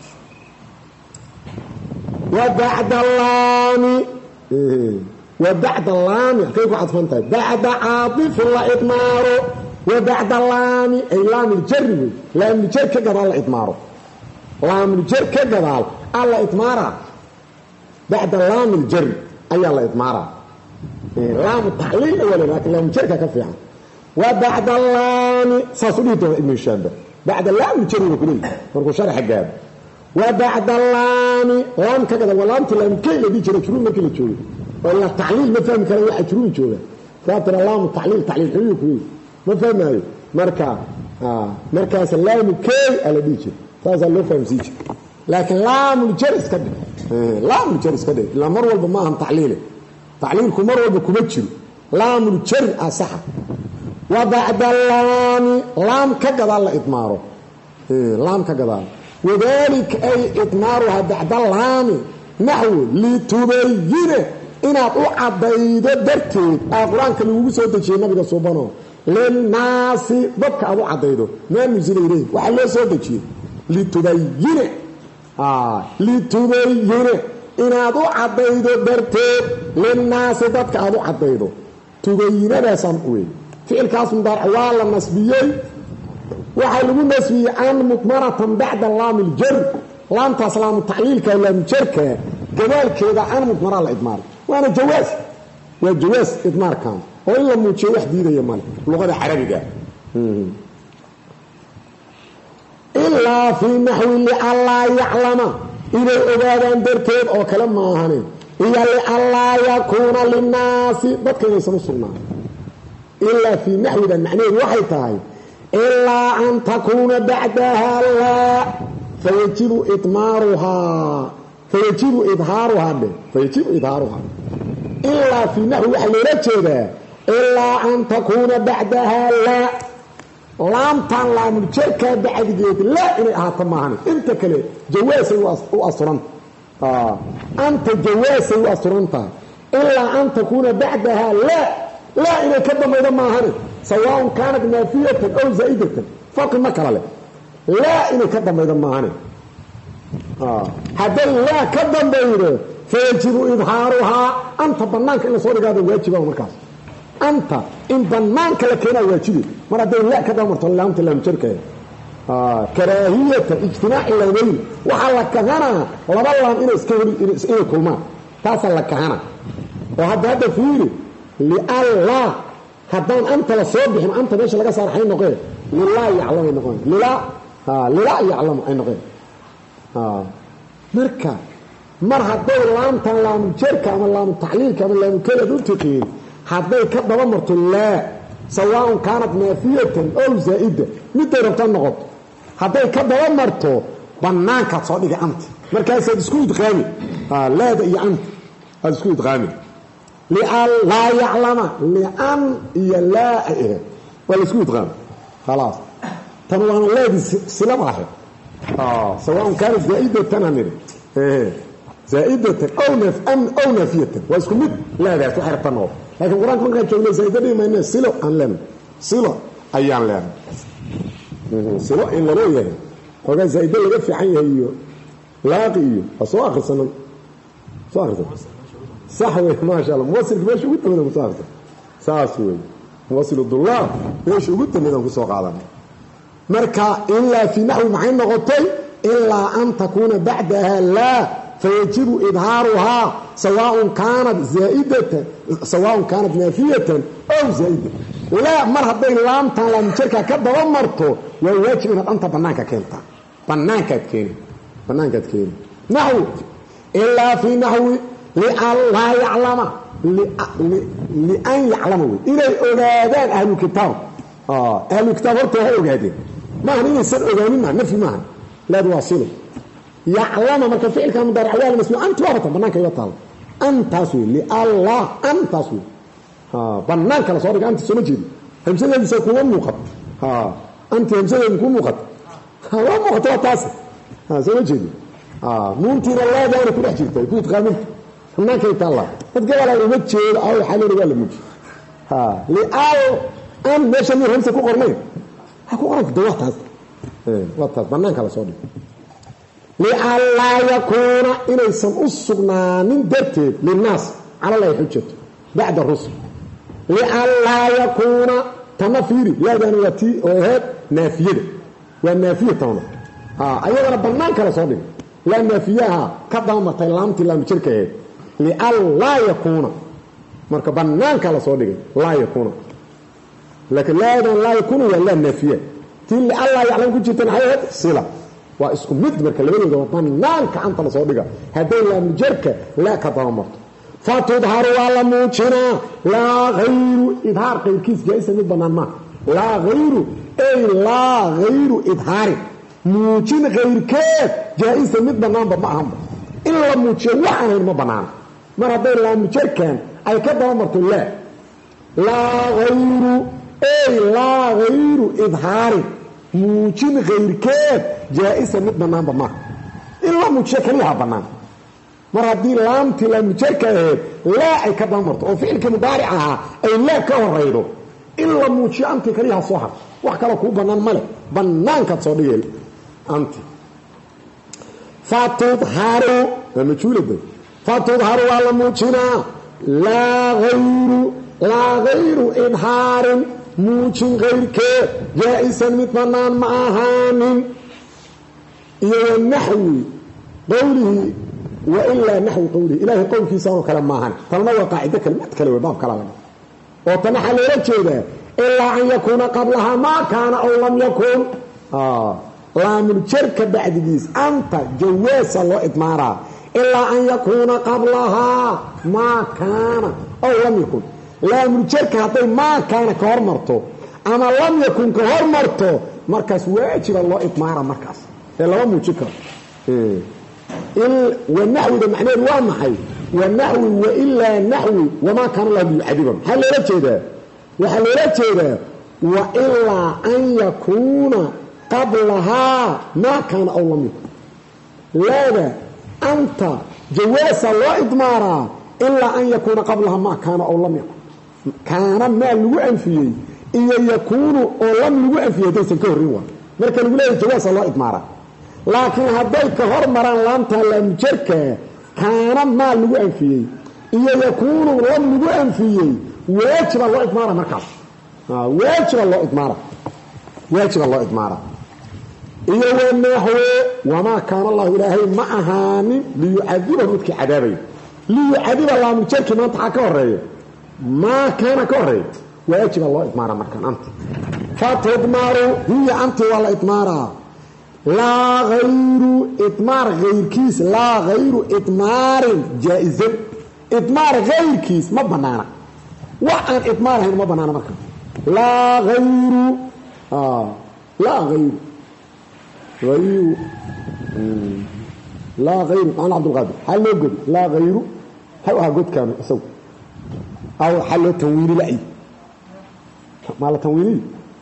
wa ba'da laami wa ba'da laami kayfa adfanta ba'da aatif la idmaaru wa ba'da laami ay laami jarri laami jar ka gadaal la idmaaro laami jar ka gadaal alla idmaara ba'da laami jarri ayaa la idmaara laam taxliil wala laakiin laami jar ka fiican wa ba'da laami saasuliito ibn shamba ba'da laami jarri wa kulli markuu sharax gaab wa ba'da laami laam ka gadaal laam laam kay la dijiro juru markii la joogo wala taxliil ma fahmi kara waxa juru jooga faatira laam taxliil taxliil xiriir ku ma fahmayo marka ah markaas laam kay ala dijiro taas loo fahamsiin laakiin laam jar iska dhig laam jar iska dhig la mar walba ma ahan taxliil taxliil ku mar walba kuma jiro laam jar asax wa ba'da laam laam ka gadaal la idmaaro laam ka gadaal wadalik ay idmaaruha ba'da laam nahwu li tubayyin inaad u cadaydo darteed quraanka lagu soo dejiyay nabiga subhanahu linaasi dadka aad u cadaydo ma nuzilayeen waxa loo soo dejiyay li tubayyin ah li tubayyin inaad u cadaydo darteed linaasi dadka aad u cadaydo tubayyinadaasan weey ficilkaas mudaaric waa la nasbiyay waxa lagu nasbiyay an mutmaratan ba'da laam al-jar laam taslaam ta'liilka laam jarka gadaalkeeda an mutmara la idmaar وانا جواز وجواز اضمار كان ولا موجه وحديده يا مال اللغه العربيه الا في نحو اللي الله يعلم الى اوغادان درتيد او كلام ما اهانين الا الله يكون للناس بدكay سمسنا الا في نحو ده معناه waxay tahay الا ان تكون بعدها لا فيجب اضمارها فيجب إظهارها فيجب إظهارها إلا في نحو حلولة جدا إلا أن تكون بعدها لا لام تان لام الشركة بعد جيد لا إلي أهتمهاني أنت كلي جواسي وأصرنت آه. أنت جواسي وأصرنت إلا أن تكون بعدها لا لا إلي كدما إذا ماهاني سواء كانت نافية أو زائدة فوق المكرة له لا إلي كدما إذا ماهاني آه. هذا لا كدن بيره فيجب إظهارها أنت بنانك إلا صوري هذا واجبه ومركز أنت إن بنانك لكينا واجبه مرة دين لا كدن مرتل الله أنت اللي مشاركه آه. كراهية اجتماع الليلين وحالك هنا ولما الله إلا إسكيه كلمان تاسل لك هنا وهذا هذا فيه لألا هدان أنت لصوبهم أنت بيش لك صار حين نقير لله يعلم أي نقير لله آه. لله يعلم أي نقير آه. مركا مر هدي لامتان لام جركا أما لام تحليلك أما لام كلا دولتقين هدي كدبا مرت الله سواء كانت نافية أو زائدة متى ربطان نغط هدي كدبا مرتو بنانك صادق أنت مركا يسا دسكوت غامي آه لا دي أنت دسكوت غامي لأن لا يعلم لأن يلا إيه ولا دسكوت غامي خلاص تنوان الله دي سلام واحد آه سواء كانت زائدة تنمر إيه زائدة أو نف أم أو نافية واسكم مد لا لا تحرق تنور لكن القرآن كمان كان يقول زائدة دي ما إنه صلة أن لم صلة أيام لم صلة إن لا يعني وقال زائدة اللي في حي هي لاقي أصو آخر سنة صو آخر سنة صحوي ما شاء الله موصل كبير شو قلت منه مصاخر ساسوي موصل الدولار ايش قلت منه مصاخر على مركا إلا في نحو معين نغطي إلا أن تكون بعدها لا فيجب إظهارها سواء كانت زائدة سواء كانت نافية أو زائدة لا مرحب بين لام تان شركة كده ومرته ويواجب أن أنت بنانك كنت بنانك كيني بنانك كيني نحو إلا في نحو لأن لا يعلم لأن يعلمه إلى أولادان أهل الكتاب آه أهل الكتاب ورطوا هؤلاء أولادين ما هنين يصير أغانين ما نفي معنا لا تواصله يعلم مركا فعل كان مدار عيال مسؤول أنت ورطة بنانك يطال أنت تسوي لله أنت تسوي ها بنانك لصورك أنت سمجد همسة يجب سيكون موقت ها أنت همسة يكون موقت ها وموقت وتاسع ها سمجد ها ممكن الله دائما كل حجيبته يكون تغامل bannaankay taallaa dad gabalaa uma jeedo aw xalori waa la muuji ha lial aan meesha mir hamsa ku qornayn ha ku qoran dawaa taas ee waa taas bannaanka la soo dhigo liallaa yakuuna inaysan u sugnaanin darteed linnaas cala allahi xujatu bacda rusul liallaa yakuuna tana fiiri laadani waa tii oo ahayd naafiyada waa naafiya tawna ha ayadana bannaanka la soo dhigo laa naafiyaha ka daamatay laamtii laamijirka ahayd liallaa yakuuna marka bannaanka la soo dhigay laa yakuuna laakiin laadan laa yakuuna waa laa naafiya tii liallaa yaclam ku jirtan waxay ahayd sila waa isku mid marka labadooda waa bannaanka anta la soo dhiga hadday laamijarka laa ka daamarto fatudharu waa la muujinaa laa hayru idhaar qayrkiis jaa-isa mid bannaan maaha laa hayru ay laa hayru idhaarin muujin kayrkeed jaa-isa mid bannaanba ma ahanba in la muujiyo wax ahayn ma bannaana mar hadday laamijarkan ay ka dabamarto laa laa hayru ay laa hayru idhaarin muujin kayrkeed jaa-isa mid bannaanba maaha in la muujiyo kaliyaha bannaan mar haddii laamtii laamijarka ahayd laa ay ka dabamarto oo ficilkii mudaaric ahaa ay laa ka horaydo in la muujiyo antii kaliyaha soo har wax kaloo kuu bannaan ma leh bannaankaad soo dhigay anti fatudharu waa majhuulada fatudharu waa la muujinaa laa hayru laa hayru idhaarin muujin kayrkeed jaa-isan mid bannaan ma ahaanin iyo wanaxwi qowlihi wa ilaa naxwi qowlihi ilaahay qowlkiisaanoo kale maahan talna waa qaacido kale mid kale wey baab kalaga oo tan waxaa loola jeedaa ilaa an yakuuna qablahaa maa kaana aw lam yakun laamuljarka bacdigiis anta jawaasa loo idmaaraa ilaa an yakuuna qablahaa maa kaana aw lam yakun laamuljarka hadday maa kaana ka hormarto ama lam yakun ka hormarto markaas waajiba loo idmaara markaas ee lama muujin karo wanaxwida macnaheedu waa maxay wanaxwi wailaa naxwi wamaa kaana lahu liyucadiba maxaa loola jeedaa waxaa loola jeedaa wailaa an yakuuna qablahaa maa kaana aw lam yakun laada anta jawaasa loo idmaaraa ilaa an yakuuna qablahaa maa kaana aw lam yakun kaana maa lagu anfiyey iyo yakuunu oo lam lagu anfiyey haddaysan ka horrin waa marka lagu leeyahay jawaasa loo idmaaraa laakiin hadday ka hor maraan laamtaa laamijarka kaana maa lagu anfiyey iyo yakuunu lam lagu anfiyey waajiba loo idmaara markaas waajiba loo idmaara waajiba loo idmaara iyo wanaxwe wamaa kaana allahu ilaahay ma ahaanin liyucadiba midkii cadaabaya liyucadiba laamijarkii maanta xaa ka horeeya maa kaana ka horeeya waajiba loo idmaara markaan anti fatudmaru hiya anti waa la idmaaraa laa hayru idmaar hayrkiis laa hayru idmaarin jaa-izan idmaar hayrkiis ma bannaana wax aan idmaar ahayn ma bannaana marka laa hayru laa hayru hayru laa hayru macana cabdulqaadir xaa loo godi laa hayru hay ahaa godkaanu isagu aw xaa loo tanwiini la-y maa la tanwiiniy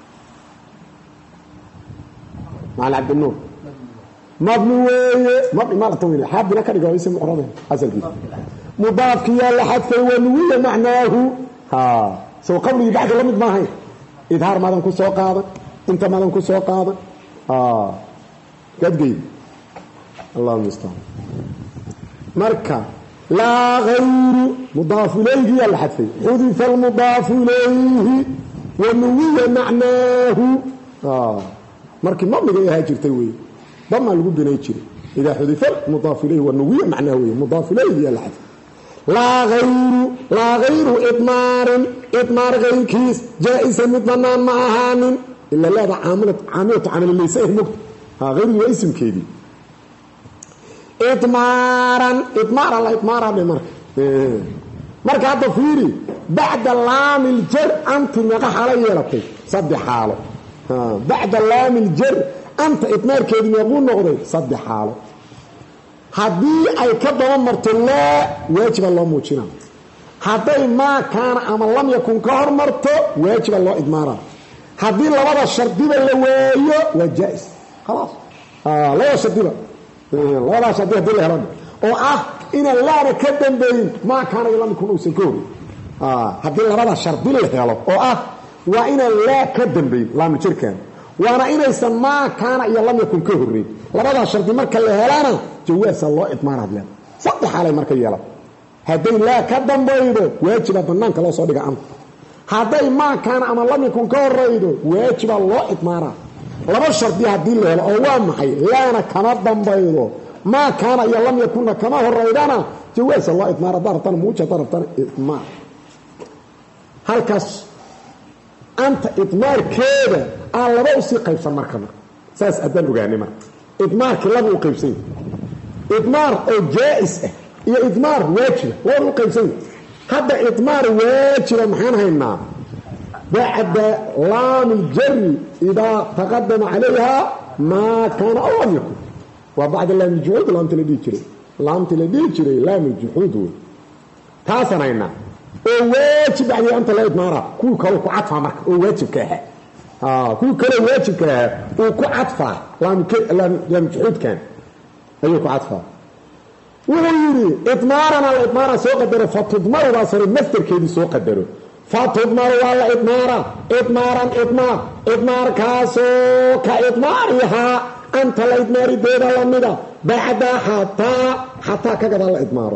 maal cabdinuur mabni weeye mabni maa la tanwiiniy xaabina ka dhiga ism mucrab asalkiisa mudaafkiyaa la xadfay wanuwiya macnaahu ha sow qabligii bacdi la mid maahayn idhaar maadan ku soo qaadan inta maadan ku soo qaadan gadgeyda allahuma mustacaan marka laa hayru mudaafu ilayhiyaa la xadfay xudifa almudaafu ilayhi wanuwiya macnaahu markii mabniga ahaa jirtay wey damaa lagu binay jiray idaa xudifa mudaafu ilayhi wanuwiya macnaahu wey mudaafu ilayhiyaa la xadfay laa hayru laa hayru idmaarin idmaar hayrkiis jaa-isa mid bannaan ma ahaanin ila leeda caamilatu camililaysa eh mogta hayru waa isimkeedii idmaaran idmaara la idmaara dhe marka marka hadda fiiri bacda laamil jar anti meeqa xaalo yeelatay saddex xaalo bacda laamil jar anta idmaarkeedii meequu noqday saddex xaalo haddii ay ka daba marto laa waajiba loo muujina hadday maa kaana ama lam yakun ka hor marto waajiba loo idmaara haddii labada shardiba la waayo waa jaa-is khalaas labada shardiba labadaas shardi hadii la helo oo ah ina laana ka dambeyn ma kaana lam yakun uusan ka horin ah hadii labada shardi la helo oo ah waa ina la ka dambeyn laam jirkan waana inaysan ma kaana iyo lam yakun ka horin labada shardi marka la helana jawaas loo idmaanad leh saddex xalay marka yeelo haday la ka dambaydo waajiba banaanka loo soo dhiga am haday ma kaana ama lam yakun ka horeydo waajiba loo idmaana laba shardi hadii la helo oo waa maxay laana kama dambaydo ma kaana iyo lam yakun kama horeydana jawaas loo idmaana dartan muuja dartan idma halkaas anta idmaar keeda aan laba u sii qaybsan markana saas adan ogaanay marka idmaarki laba u qaybsan idmaar oo jaa'is ah iyo idmaar waajib waa u qaybsan hadda idmaar waajib maxaan haynaa ba'da lam al-jar idha taqaddama 'alayha ma kana aw lam yakun wa ba'da lam al-juhud lam taladi jiray lam taladi jiray lam al-juhud taasanayna oo waajib ay anta la idmaara ku kale ku cadfa marka oo waajibka ah ah ku kale waajibka ah oo ku cadfa lam lam juhud kan ayu ku cadfa ويري إدمارنا الإدمار سوق قدره فتضمر وصار المفتر كيدي سوق قدره فتضمر ولا إدمارا إدمارا إدمار إدمار كاسو كإدمارها أنت الإدمار ديدا لمدا بعد حتى حتى كقدر الإدمار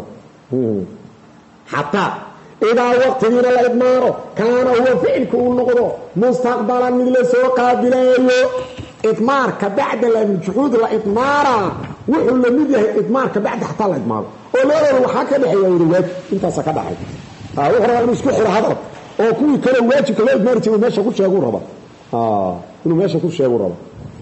حتى إذا وقت من الإدمار كان هو فعل كل نقطة مستقبلا من سوق قابليه إدمار كبعد الجحود الإدمارا wuxuu la mid yahay idmaarka bacda xataa la idmaaro oo leeyahay waxa ka dhaxeeya waajib inta sa ka dhaxay ah wuxuu inuu isku xiro hadal oo kuwii kale waajibka la idmaari jiray meesha ku sheego raba ah inuu meesha ku sheego raba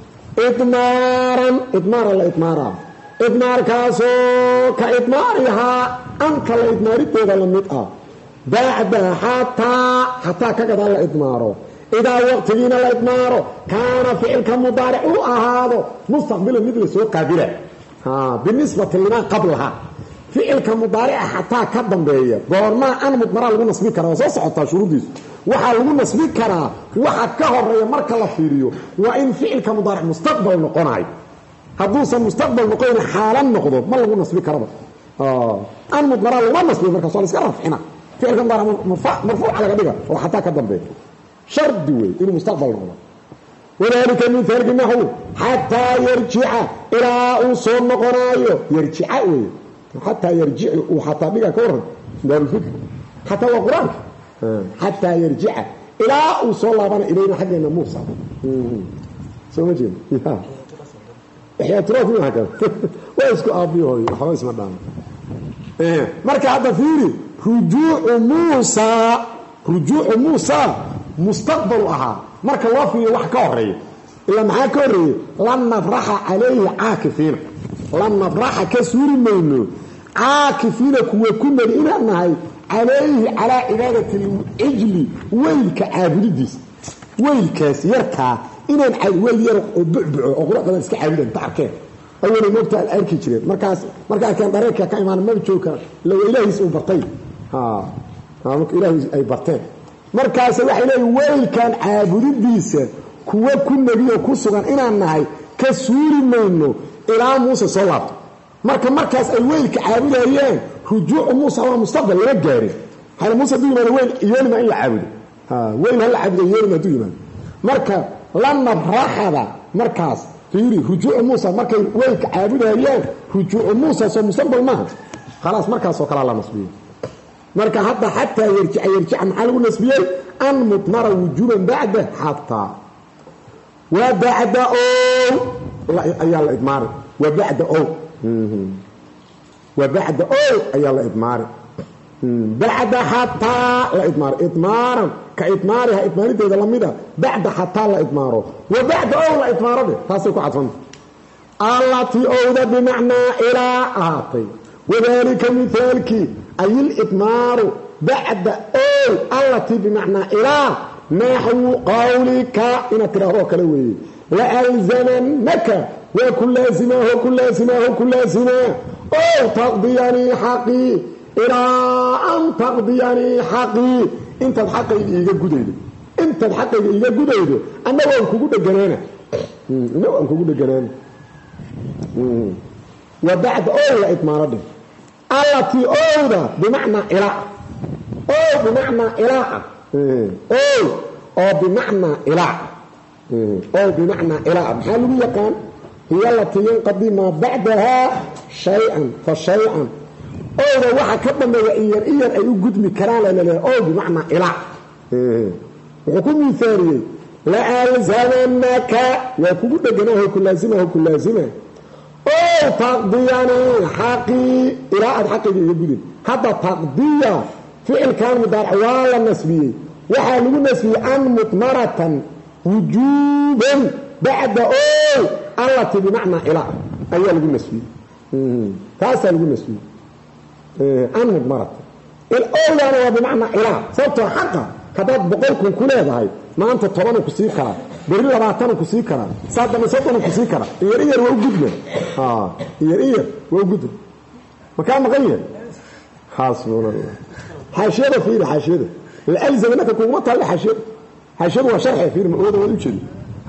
idmaaran idmaara la idmaara idmaarkaaso ka idmaariha anka la idmaariteeda la mid ah bacda xataa xataa ka gada la idmaaro إذا وقتنا لا إدماره كان فعل كمضارع وأهاده مستقبلا مثل سوء قابلة ها بالنسبة لما قبلها فعل كمضارع حتى كدن بيه قول ما أنا مضمرا لغو نصبي كرا وصوص عطا شروطيس وحا لغو نصبي كرا وحا كهر يمارك الله فيريو وإن فعل كمضارع مستقبل نقنعي هدوسا مستقبل نقنعي حالا نقضو ما لغو نصبي كرا آه أنا مضمرا لغو نصبي مركا صالس كرا فحنا فعل كمضارع مرفوع, مرفوع على قدقة وحتى كدن بيه شرط وي إنه مستقبل نقضو وذلك من فرق النحو حتى يرجع إلى أصول نقنايو يرجع وي حتى يرجع وحتى بقى كورن دار الفكر حتى وقرآن حتى يرجع إلى أصول لابنا إلينا حقنا موسى سوى جيم إحياء تراثي هكذا ويسكو أبيه وحواس مدام مركا حتى فيري رجوع موسى رجوع موسى مستقبل أها مركا الله فيه وحكا هرية إلا محا كوري لم نفرح عليه عاكفين لم نفرح كسور منه عاكفين كوا كنا لإنا أنهي عليه على عبادة العجل ويلك عابدديس ويلك سيركا إنا نحي ويل يرق وبعبع وقرأ قدر اسك عابدا تعركين أولا نبتع الأركي جرين مركز مركز كان بريكا كايمان مبجوكا لو إلهي اسمه برطين ها ها ممكن إلهي أي برطين markaas waxa ilaahay weelkan caabuddiisa kuwa ku nabiyo ku sugan inaan nahay ka suuri mayno ilaa Muuse soo laabto marka markaas ay weelka caabudayeen rujuuc Muuse waa mustaqbal la gaaray hal Muuse diina weel iyana ma in la caabudo ha weel hal caabudo iyana diina marka lana raxada markaas fiiri rujuuc Muuse markay weelka caabudayeen rujuuc Muuse soo mustaqbal ma خلاص markaas oo kala la nasbiyo marka hadda hatta yarji'a yarji'a maxaa nasbiyay an mutmara wujuban ba'da hatta wa ba'da oo la ayaa la idmaar wa ba'da oo wa ba'da oo ayaa la idmaar ba'da hatta la idmaar idmaaran ka idmaariha idmaarideeda lamida ba'da hatta la idmaaro wa ba'da oo la idmaarade taasoo ku cadfan allati awda bima'na ila aati وذلك مثالك أي الإدمار بعد أول التي بمعنى إله نحو قولك إن تراه كلوي لألزمنك وكل لازمه وكل لازمه وكل لازمه أو تقضيني حقي إلى أن تقضيني حقي أنت الحق إيجا قديد أنت الحق إيجا قديد أنا وأنك قد جنانا أنا وأنك قد جنانا وبعد أول إدمار ده allatii owda bimacnaa ilaa ow bimacnaa ilaa ow oo bimacnaa ilaa ow bimacnaa ilaa maxaa lagu yaqaan hiya alatii yanqadii maa bacdahaa shay-an fa shay-an owda waxa ka dhameeya iyar iyar ay u gudmi karaan lalaleeya ow bimacnaa ilaa wuxuu ku miaaliyey laalzamanaka waa kugu dheganaho ku laasimaho ku laasima ow taqdiyani xaqii ilaa aad xaqayga iga gudin hadda taqdiya ficilkan mudaarac waa la nasbiyey waxaa lagu nasbiyey an mudmaratan wujuuban bacda ow allati bimacnaa ilaa ayaa lagu nasbiyey taasaa lagu nasbiyey an mudmaratan owdaana waa bimacnaa ilaa sababtoo xaqa haddaad boqol kun ku leedahay maanta tobanu ku sii karaa beri labaatanu ku sii karaa saddama soddonu ku sii karaa iyar iyar waa u gudba iyar iyar waa u gudba makaa maqan yahay xasbunallah xaashiyada fiiri xaashiyada lalzamanaka kuguma taalla xaashiyada xaashiyadu waa sharxi fiiri ma ooda waad u jeedi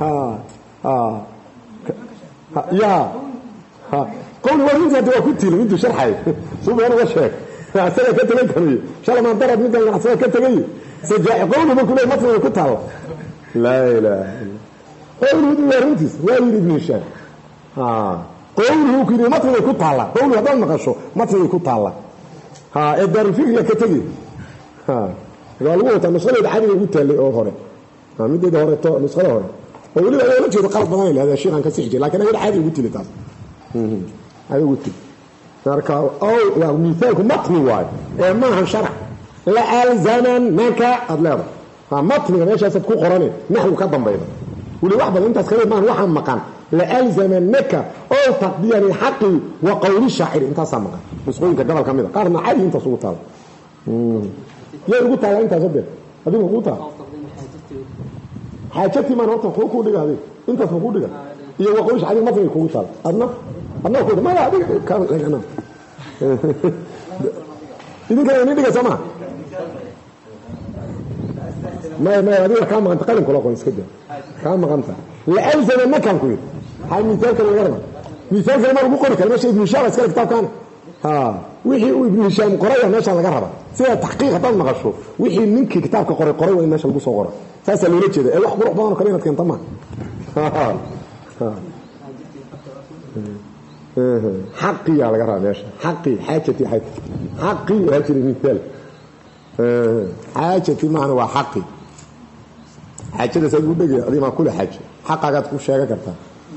ya qowli warinti hadda waa ku tili intuu sharxay subaan uga sheeg asaga ka tegay kamiye shalamaan darad midaan ganacsaga ka tegay sajaaci qowli markuu leey matniga ku taalla laa ilaaha illa qowligu waa runtiis waa yidhi ibnu hishaam qowligu ku yidhi matnigay ku taalla qowli haddaad maqasho matnigay ku taalla ee daarulfikriga ka tegey waa lagu wataa nusqadeeda cadiga ugu taallay oo hore mideeda horeto nusqada hore oo weliba ayoo la jeedo qalad badan ay lahada sheekhan ka sixi jiray lakin ayada cadi ugu tili taas cadi ugu tili marka ow waa miaalku matni waayo ee maahan sharc laalzamanaka aad leedahay matniga meeshaasaad ku qorane naxwu ka dambayda weli wax badan intaas kale maahan waxaa maqan laalzamanaka ow taqdiyani xaqii wa qowli shaaciri intaasaa maqan nusqooyinka gobol ka mid a qaarna cadi intaas ugu taala yay ugu taala intaas hadee adiga ugu taala xaajatii maan horta kuu kuu dhiga adig intaas ma kuu dhiga iyo wa qowli shaaciri matniga kugu taala adna adna ku maya adiga kaana idinkana ini dhiga soo maa may may adiga kaa maqanta qalin kula qoon iska daa kaa maqanta laalzamannakaan ku yidhi hay miaalkan laga raba miaalkan maa lagu qori kara meesha ibnu hishaam iskale kitaabkaana wixii uu ibnu hishaam qoraya meeshaan laga raba sida taxqiiq haddaad maqasho wixii ninkii kitaabka qoray qoray waa in meesha lagu soo qoro saasaa loola jeeda ee wax qurux badanoo kale inaad keenta maa xaqiyaa laga rabaa meesha xaqii xaajatii xay xaqii waa jira miaal xaajatii maana waa xaqii xaajada saad ugu dhegaya adiga maa kule xaajo xaqaagaad ku sheegan kartaa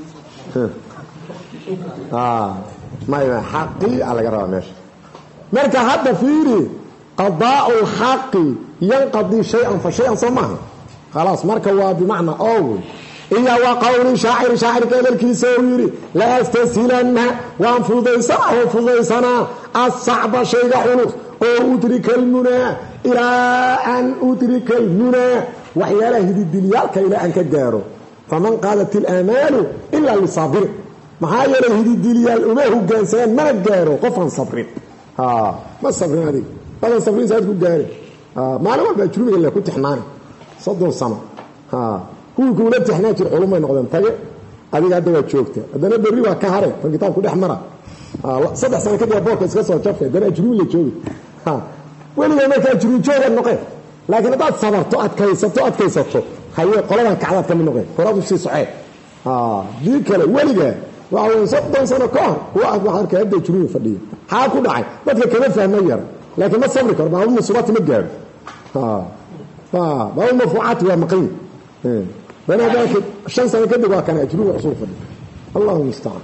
maya xaqii aa laga rabaa meesha marka hadda fiiri qadaa'u lxaqi yanqadii shay-an fa shay-an soo maaha khalaas marka waa bimacnaa ow iyo wa qowli shaaciri shaacirka hadalkiisa uu yidhi la astashilana waan fududaysanaa oo fududaysanaa asacba shayga culus oo udrika almunaa ilaa an udrika almunaa waxyaalaha hididilyaalka ilaa aan ka gaaro faman qaadat ilaamaalu ilaa lisaabirin maxaa yeelay hididilyaal uma hogaansamaan mana gaaro qofaan sabrin ma sabrin adig badan sabrin saad ku gaari maalin walba ajrumiga la ku tixnaani soddon sano kuwii kuula tixnaa jir culumay noqdeen tage adiga hadda waa joogta haddana berri waa ka hare tan kitaabku dhex mara saddex sano kadib boorka iska soo jabka haddana ajrumin la joogi weligaa marka ajrumin joogaad noqeen laakiin haddaad sabarto adkaysato adkaysato haye qoladan kacdaad ka mid noqeen horaad u sii soceen dii kale weligaa waxa weyn soddon sano ka hor kuwa aad wax arkay hadda ajrumin fadhiya xaa ku dhacay dadka kama fahma yar laakiin ma sabri karo baabu musubaati ma gaaro baabu mafuucaati waa maqan banaadaanka shan sano kadib waa kana ajruga cusub fadhi allahu mustacaan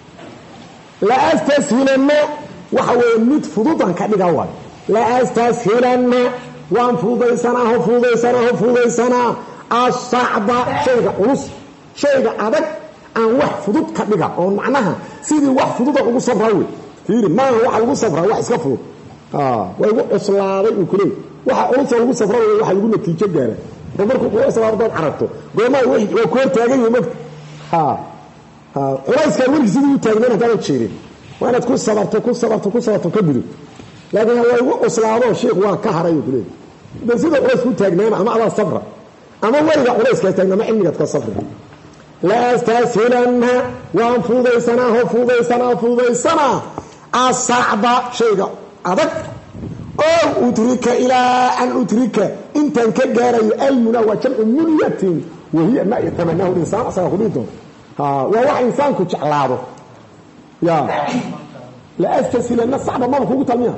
la astashilana waxa weeye mid fududan ka dhiga waay la astashilana waan fududaysanaa fududaysanaa fududaysanaa asacba shayga culus shayga adag aan wax fudud ka dhiga oo macnaha sidii wax fududa ugu sabraa wey fiiri maaha waxa lagu sabraa wax iska fudud way ugu cuslaaday uu kuleey waxa culus lagu sabraa waxa lagu natiijo gaara oo markuu ku sababdood carabto gooma wixii waa koor taagan yahay magta ha ha culayska wixii sidii u taagnaa hadda jeerin waa inaad ku sabarto ku sabarto ku sabarto ka gudub laakiin waa ugu cuslaado sheekh waa ka haray kuleey bal sida culays ku taagnaa ama ala sabra ama waliga culayska taagnaa ma cilmiga ka sabra la astashilana waan fudaysanaa fudaysanaa fudaysanaa asacba shayga adag oo udrika ilaa an udrika intaan ka gaarayo almuna waa jamcu munyatin wahiya ma yatamanahu insaan asaga khudito ha waa wax insaanku jeclaado ya la astasila nasaba ma kugu talmiya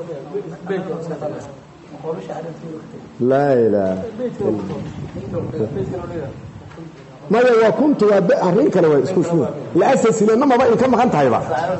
la ilaha ما يا كنت أرين كلا ويسكوسني لأساس لأنه ما بقى إن كم مكان تهيبا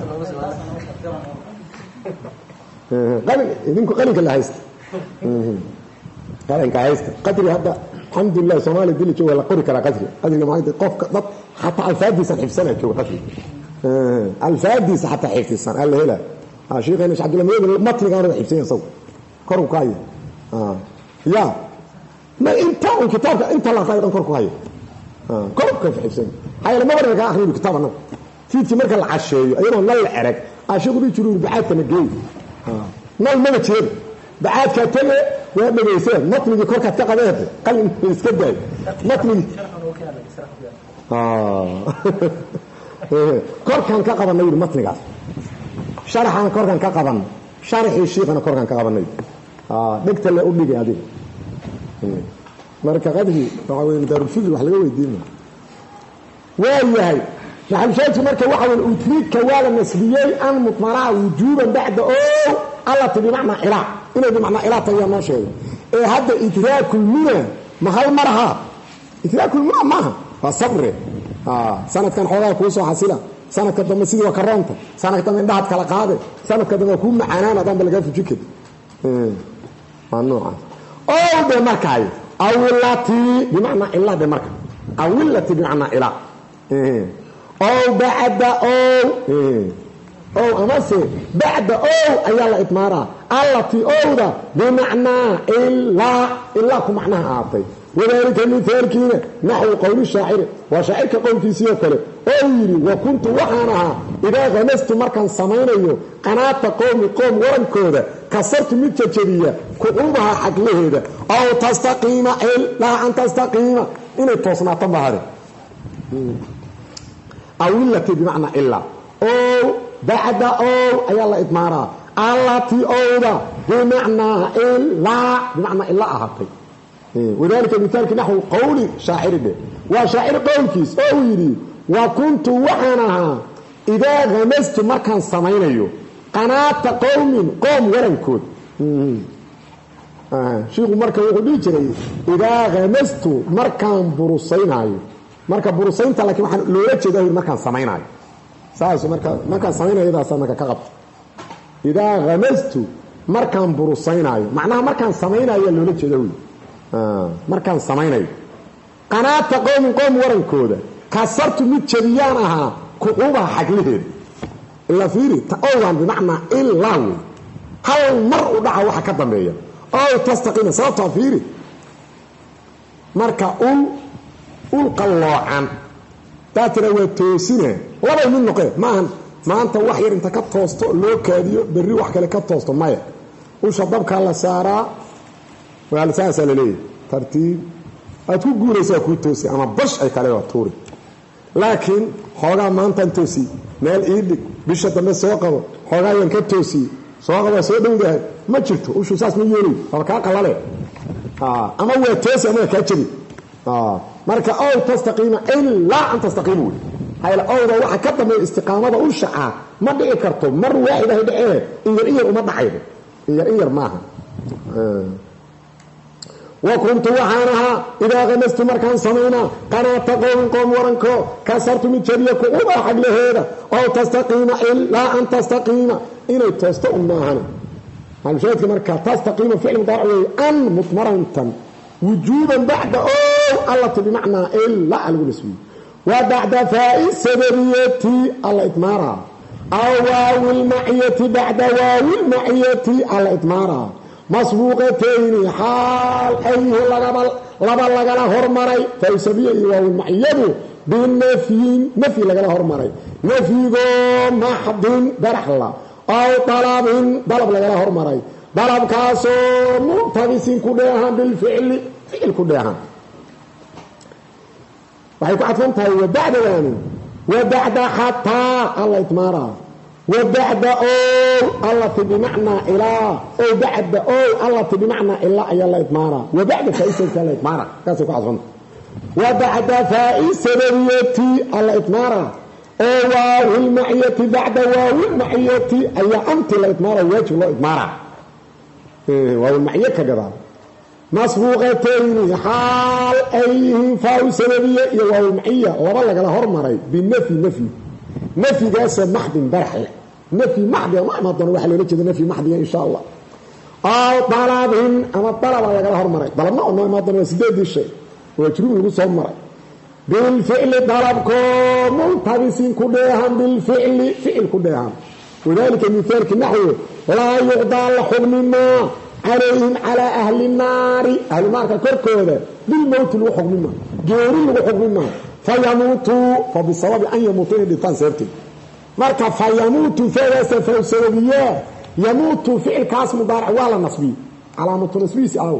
قال إذنكم قال كلا هيست قال إنك هيست قدري هذا الحمد لله سومالي دي اللي شو ولا قري كلا قدري قدري ما عندي قف ضبط حتى الفادي سنحف سنة شو قدري الفادي حتى حفظ السنة قال له هلا شيخ أنا مش عبد الله مين المطلق أنا حفظ سنة صوت كرو كاي آه يا ما أنت وكتابك أنت لا خير كرو كاي اه كوب كيف حسين هاي لما برك اخر كتابنا في مركه العشيه ايضا نل عرق اشغل يجروا بعاد تنجي اه نل ما جير بعاد كتله وما بيسال مطلق كركه تقبل قال اسك داي مطلق اه كركان كقبن يري مطلقاس شرحان كركان كقبن شرح الشيخ انا كركان كقبن اه دغت لا ودغي ادي marka qadri waxaan daarul fikr wax laga weydiino waayahay waxaan sheegay marka waxaan u trika wala nasbiyay an mutmara wujuban ba'da oo alla tabi macna ila ina bi macna ila tayaa ma sheegay ee hadda idrakul mina ma hal marha idrakul mina ma ha sabr ah sanadkan xogaa ku soo xasila sanadka dambe sidii waa karoonta sanadka dambe indhaad kala qaade sanadka dambe ku macaanaan adan laga fujikid ee ma nooca oo de markay أولتي بمعنى إلا بمركب أولتي بمعنى إلا إيه. أو بعد أو إيه. أو أمسي بعد أو أيلا إتمارا التي أو ده بمعنى إلا إلا كم معناها أعطي وذلك المثال كينا نحو قول الشاعر وشاعر كقول في سيوكله أولي وكنت وحانها إذا غمست مركا سمينيو قناة قوم قوم ورنكوده كسرت متجرية كعوبها حق لهذا أو تستقيم إلا أن تستقيم إن التصنع طبعا أو التي بمعنى إلا أو بعد أو أي الله إدمارا التي أو ده بمعنى إلا بمعنى إلا أهطي وذلك مثال نحو قول شاعر ده وشاعر قول كيس أو يري وكنت وحنها إذا غمست مكان سمينيو قناة قوم قوم ورنكود آه. شيخ مركا يقول لي إذا غمست مركان بروسينايو مركا بروسين لكن waxaan loo jeedaa markaan sameeynayo saas marka markaan sameeynayo ida sanaka ka qabto إذا غمست مركان بروسينايو macnaha markaan sameeynayo loo jeedaa آه. مركان سمينايو قناة قوم قوم ورنكودا كسرت مid jabiyanaha kuuba xaqliheed ila fiiri taawaan bimacna illa hal mar u dhaca waxa ka dambeeya oo tastaqina sabta fiiri marka ul ul qaloocan taatira waa toosina laba min noqe maahan maanta wax yar inta ka toosto loo kaadiyo bari wax kale ka toosto maya u shababka la saaraa waa la saasa leeyahay tartiib aad ku guuraysaa ku toosi ama bash ay kale waa tuuri laakiin xoogaa maanta toosi meel iidig bisha dambe soo qabo xoogaa yan ka toosi soo qabo soo dhowdahay ma jirto u shu saas ma yeelay waa ka qalale ah ama waa toosi ama ka jabi ah marka oo tastaqima illa an tastaqimu hayla oo waxa ka dambe istiqaamada u shaca ma dhici karto mar waahid ay dhacee in yar yar uma dhacaydo in yar yar maaha وكنت وحانها إذا غمست مركان سمينا قناة قوم قوم ورنكو كسرت من جريك وما حق لهذا أو تستقيم إلا أن تستقيم إنه تستقيم معنا هل شاهدك مركا تستقيم فعل مضارع أن مطمرنتا وجوبا بعد أو الله بمعنى إلا على الاسم وبعد فاء السببية الله إتمارها أو واو المعية بعد واو المعية الله إتمارها مسبوقتين حال أيه لغبل لبل لغلا هرمري فيسبيه واو المعيد بالنفي نفي لغلا هرمري نفي محض برح الله أو طلب طلب لغلا هرمري طلب كاسو ملتبس كلها بالفعل فعل كلها وحيكون عطفنتها وبعد يعني وبعد حتى الله يتمارى وبعد أو التي بمعنى إلى أو بعد أو التي بمعنى إلا أي الله إطمارا وبعد فائس الله إطمارا كاسو كعصون وبعد فائس سببيتي الله إطمارا أو واو المعية بعد واو المعية أي أنت الله إطمارا وواجه الله إطمارا واو المعية كجبار مصبوغتين حال أيه فاو سببية واو المعية وبلغ له هرمري بالنفي نفي نفي جاس محض برحله نفي محض ما ما ضل واحد لو نفي محض ان شاء الله اه طلبهم اما طلب على غير هرمري طلبنا انه ما ضل سديد شيء وجرو لو سو مري بالفعل طلبكم ملتبسين كلهم بالفعل فعل كلهم وذلك مثال كنحو لا يقضى الحكم ما عليهم على اهل النار اهل النار كركوده بالموت لو حكم ما جوري لو حكم ما فيموتوا فبسبب أن يموتون لطان سيبتين مركا فيموتوا ثلاثة فوسببية يموتوا فعل كاس مضارع ولا نصبي علامة نصبي سأو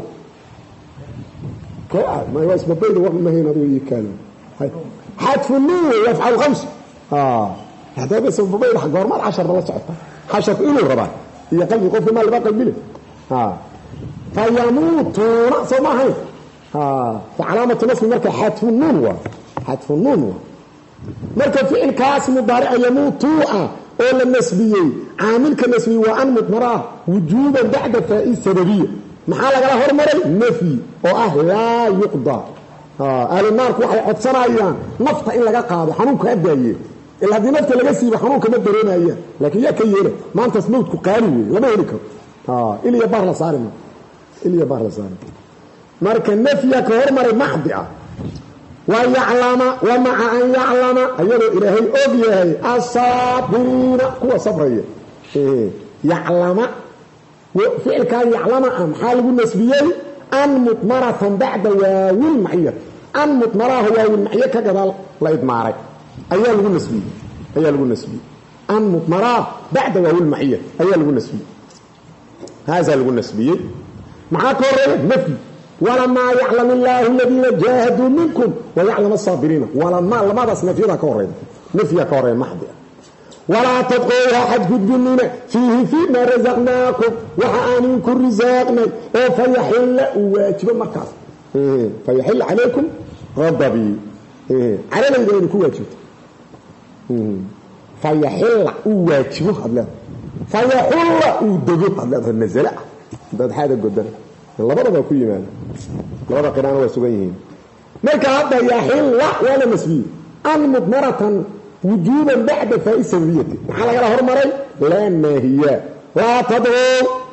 ما يواس ببيض وقت ما هي نضوي يكالون حتف النور يفعل خمس آه هذا بس ببيض حق ورمال عشر بلا سعطة حشر إلو الربا هي قلبي قف ما لباقي بله آه فيموتوا رأس ما هي آه فعلامة نصبي مركا حتف النور حتف النون مركب فعل كاس مضارع يموت او النسبيه عامل كنسبي وان مضمرا وجوبا بعد فائز سببيه maxaa laga hormaray nafi oo ah la yuqda ah ahli naarku waxay codsanayaan nafta in laga qaado xanuunka adaaye ila hadii nafta laga siibo xanuunka ma dareemayaan laakiin yaa ka yeelay maanta smoodku qaali weey lama heli karo ah iliya bar la saarimo iliya bar la saarimo marka nafiya ka hormaray mahdi ah ويعلم ومع أن يعلم أيضا إلهي أبيه الصابرين هو صبرية إيه يعلم وفعل كان يعلم أم حاله النسبية أن مطمرة بعد واو المعية أن مطمرة هو واو المعية كجبال لا يضمارك أيها له النسبية أيها له النسبية أن مطمرة بعد واو المعية أيها له النسبية هذا له النسبية معاك نفي ولما يعلم الله الذين جاهدوا منكم ويعلم الصابرين ولما لما بس نفيها كورين نفيها كورين محضر ولا تبقوا أحد قد فيه فيما رزقناكم وحانينكم رزاقنا فيحل واجب مكاس إيه فيحل عليكم غضبي إيه على من غيركم واجب إيه فيحل واجب قبل فيحل ودغ قبل النزله ده هذا قدر labadaba ku yimaada labada qiraan waa sugan yihiin marka hadda yahil la wala masbi an mudmaratan wujuban ba'da fa'isawiyati maxaa laga hormaray la nahiya la tad'u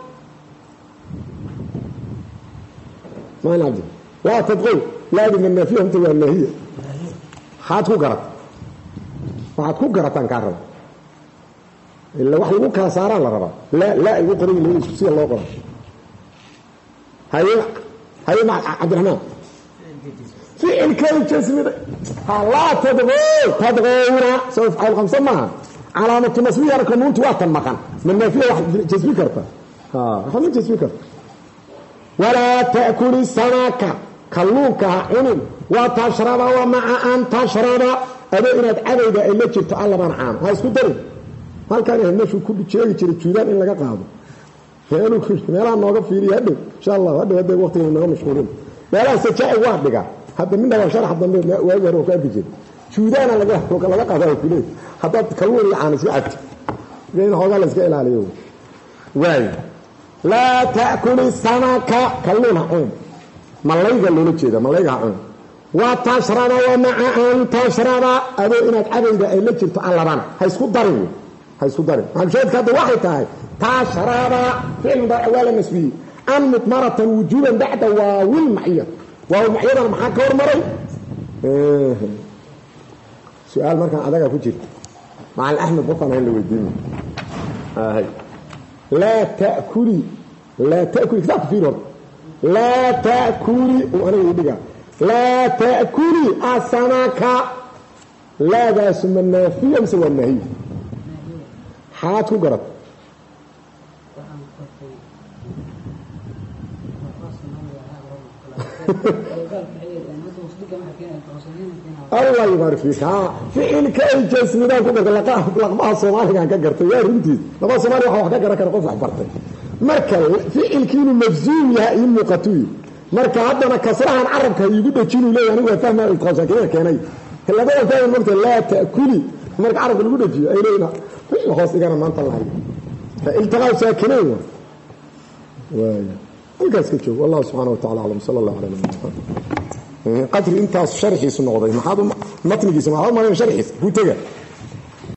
ma naadi la tad'u la din nafiya inta waa nahiya haad ku garat haad ku garatan ka rab illa wax lagu kala saaran la raba la la igu qorin leeyahay si loo qoro هاي هاي مع عبد الرحمن في الكلمة جسمي لا تدغوا تدغوا سوف على خمسة معها علامة النسبية ركنون تواتن مكان من فيه واحد جسمي كرتا ها خلنا جسمي كرتا ولا تأكل السمك كلوك عنب وتشرب ومع أن تشرب أبي إن عبيد إلا جبت الله من عام هاي سكتر هل كان الناس كل شيء يشتري تشيلان إلا قاعد فعلوا كل ميلان نوقف في هذا إن شاء الله هذا هذا وقت إنه مشغولين ميلان سجاء واحد بقى حتى مننا وشرح ضمن ويجر وكان بيجي شو ده أنا لقاه وكلا لقاه هذا كله حتى تكلون عن سعد بين هذا الأسئلة عليه واي لا تأكل السمك كلونها عم ملايقة اللي نجده ملايقة عم وتشرب ومع أن تشرب أبو إنك عبيد اللي جبت على بنا هيسكت ضريب هيسكت ضريب هم شايف كده واحد تاعي تشرب فعل أول نسبي أن مطمرة وجوبا بعد واو المعية واو المعية أنا محاك ورمري إيه. سؤال ما كان عداك فجر مع الأحمد بطن اللي ويديني آه هاي لا تأكلي لا تأكلي كذا في الأرض لا تأكلي وأنا يديك لا تأكلي السمك لا ده اسم النافية مسوى النهي حاتو قرط الله يبارك فيك ها فعل كأي جسمنا كذا لقاه لقاه صومالي كان كجرت يا رنتي لما صومالي واحد كجرت كان قف حبرتين مركل فعل كيلو مجزوم يا إم قطوي مركل عندنا كسرها عرب كان يقول تشيلوا ليه يعني هو فاهم القصة كذا كاني هلا ده فاهم مرت لا تأكلي مركل عرب يقول تجي أي لينا في خاص كان ما نطلع فالتقوا ساكنين ويا القاس كتشوف والله سبحانه وتعالى على صلى الله عليه وسلم قدر انت شرحي سنوضي ما حد متنجي سمع ما شرحي هو تجا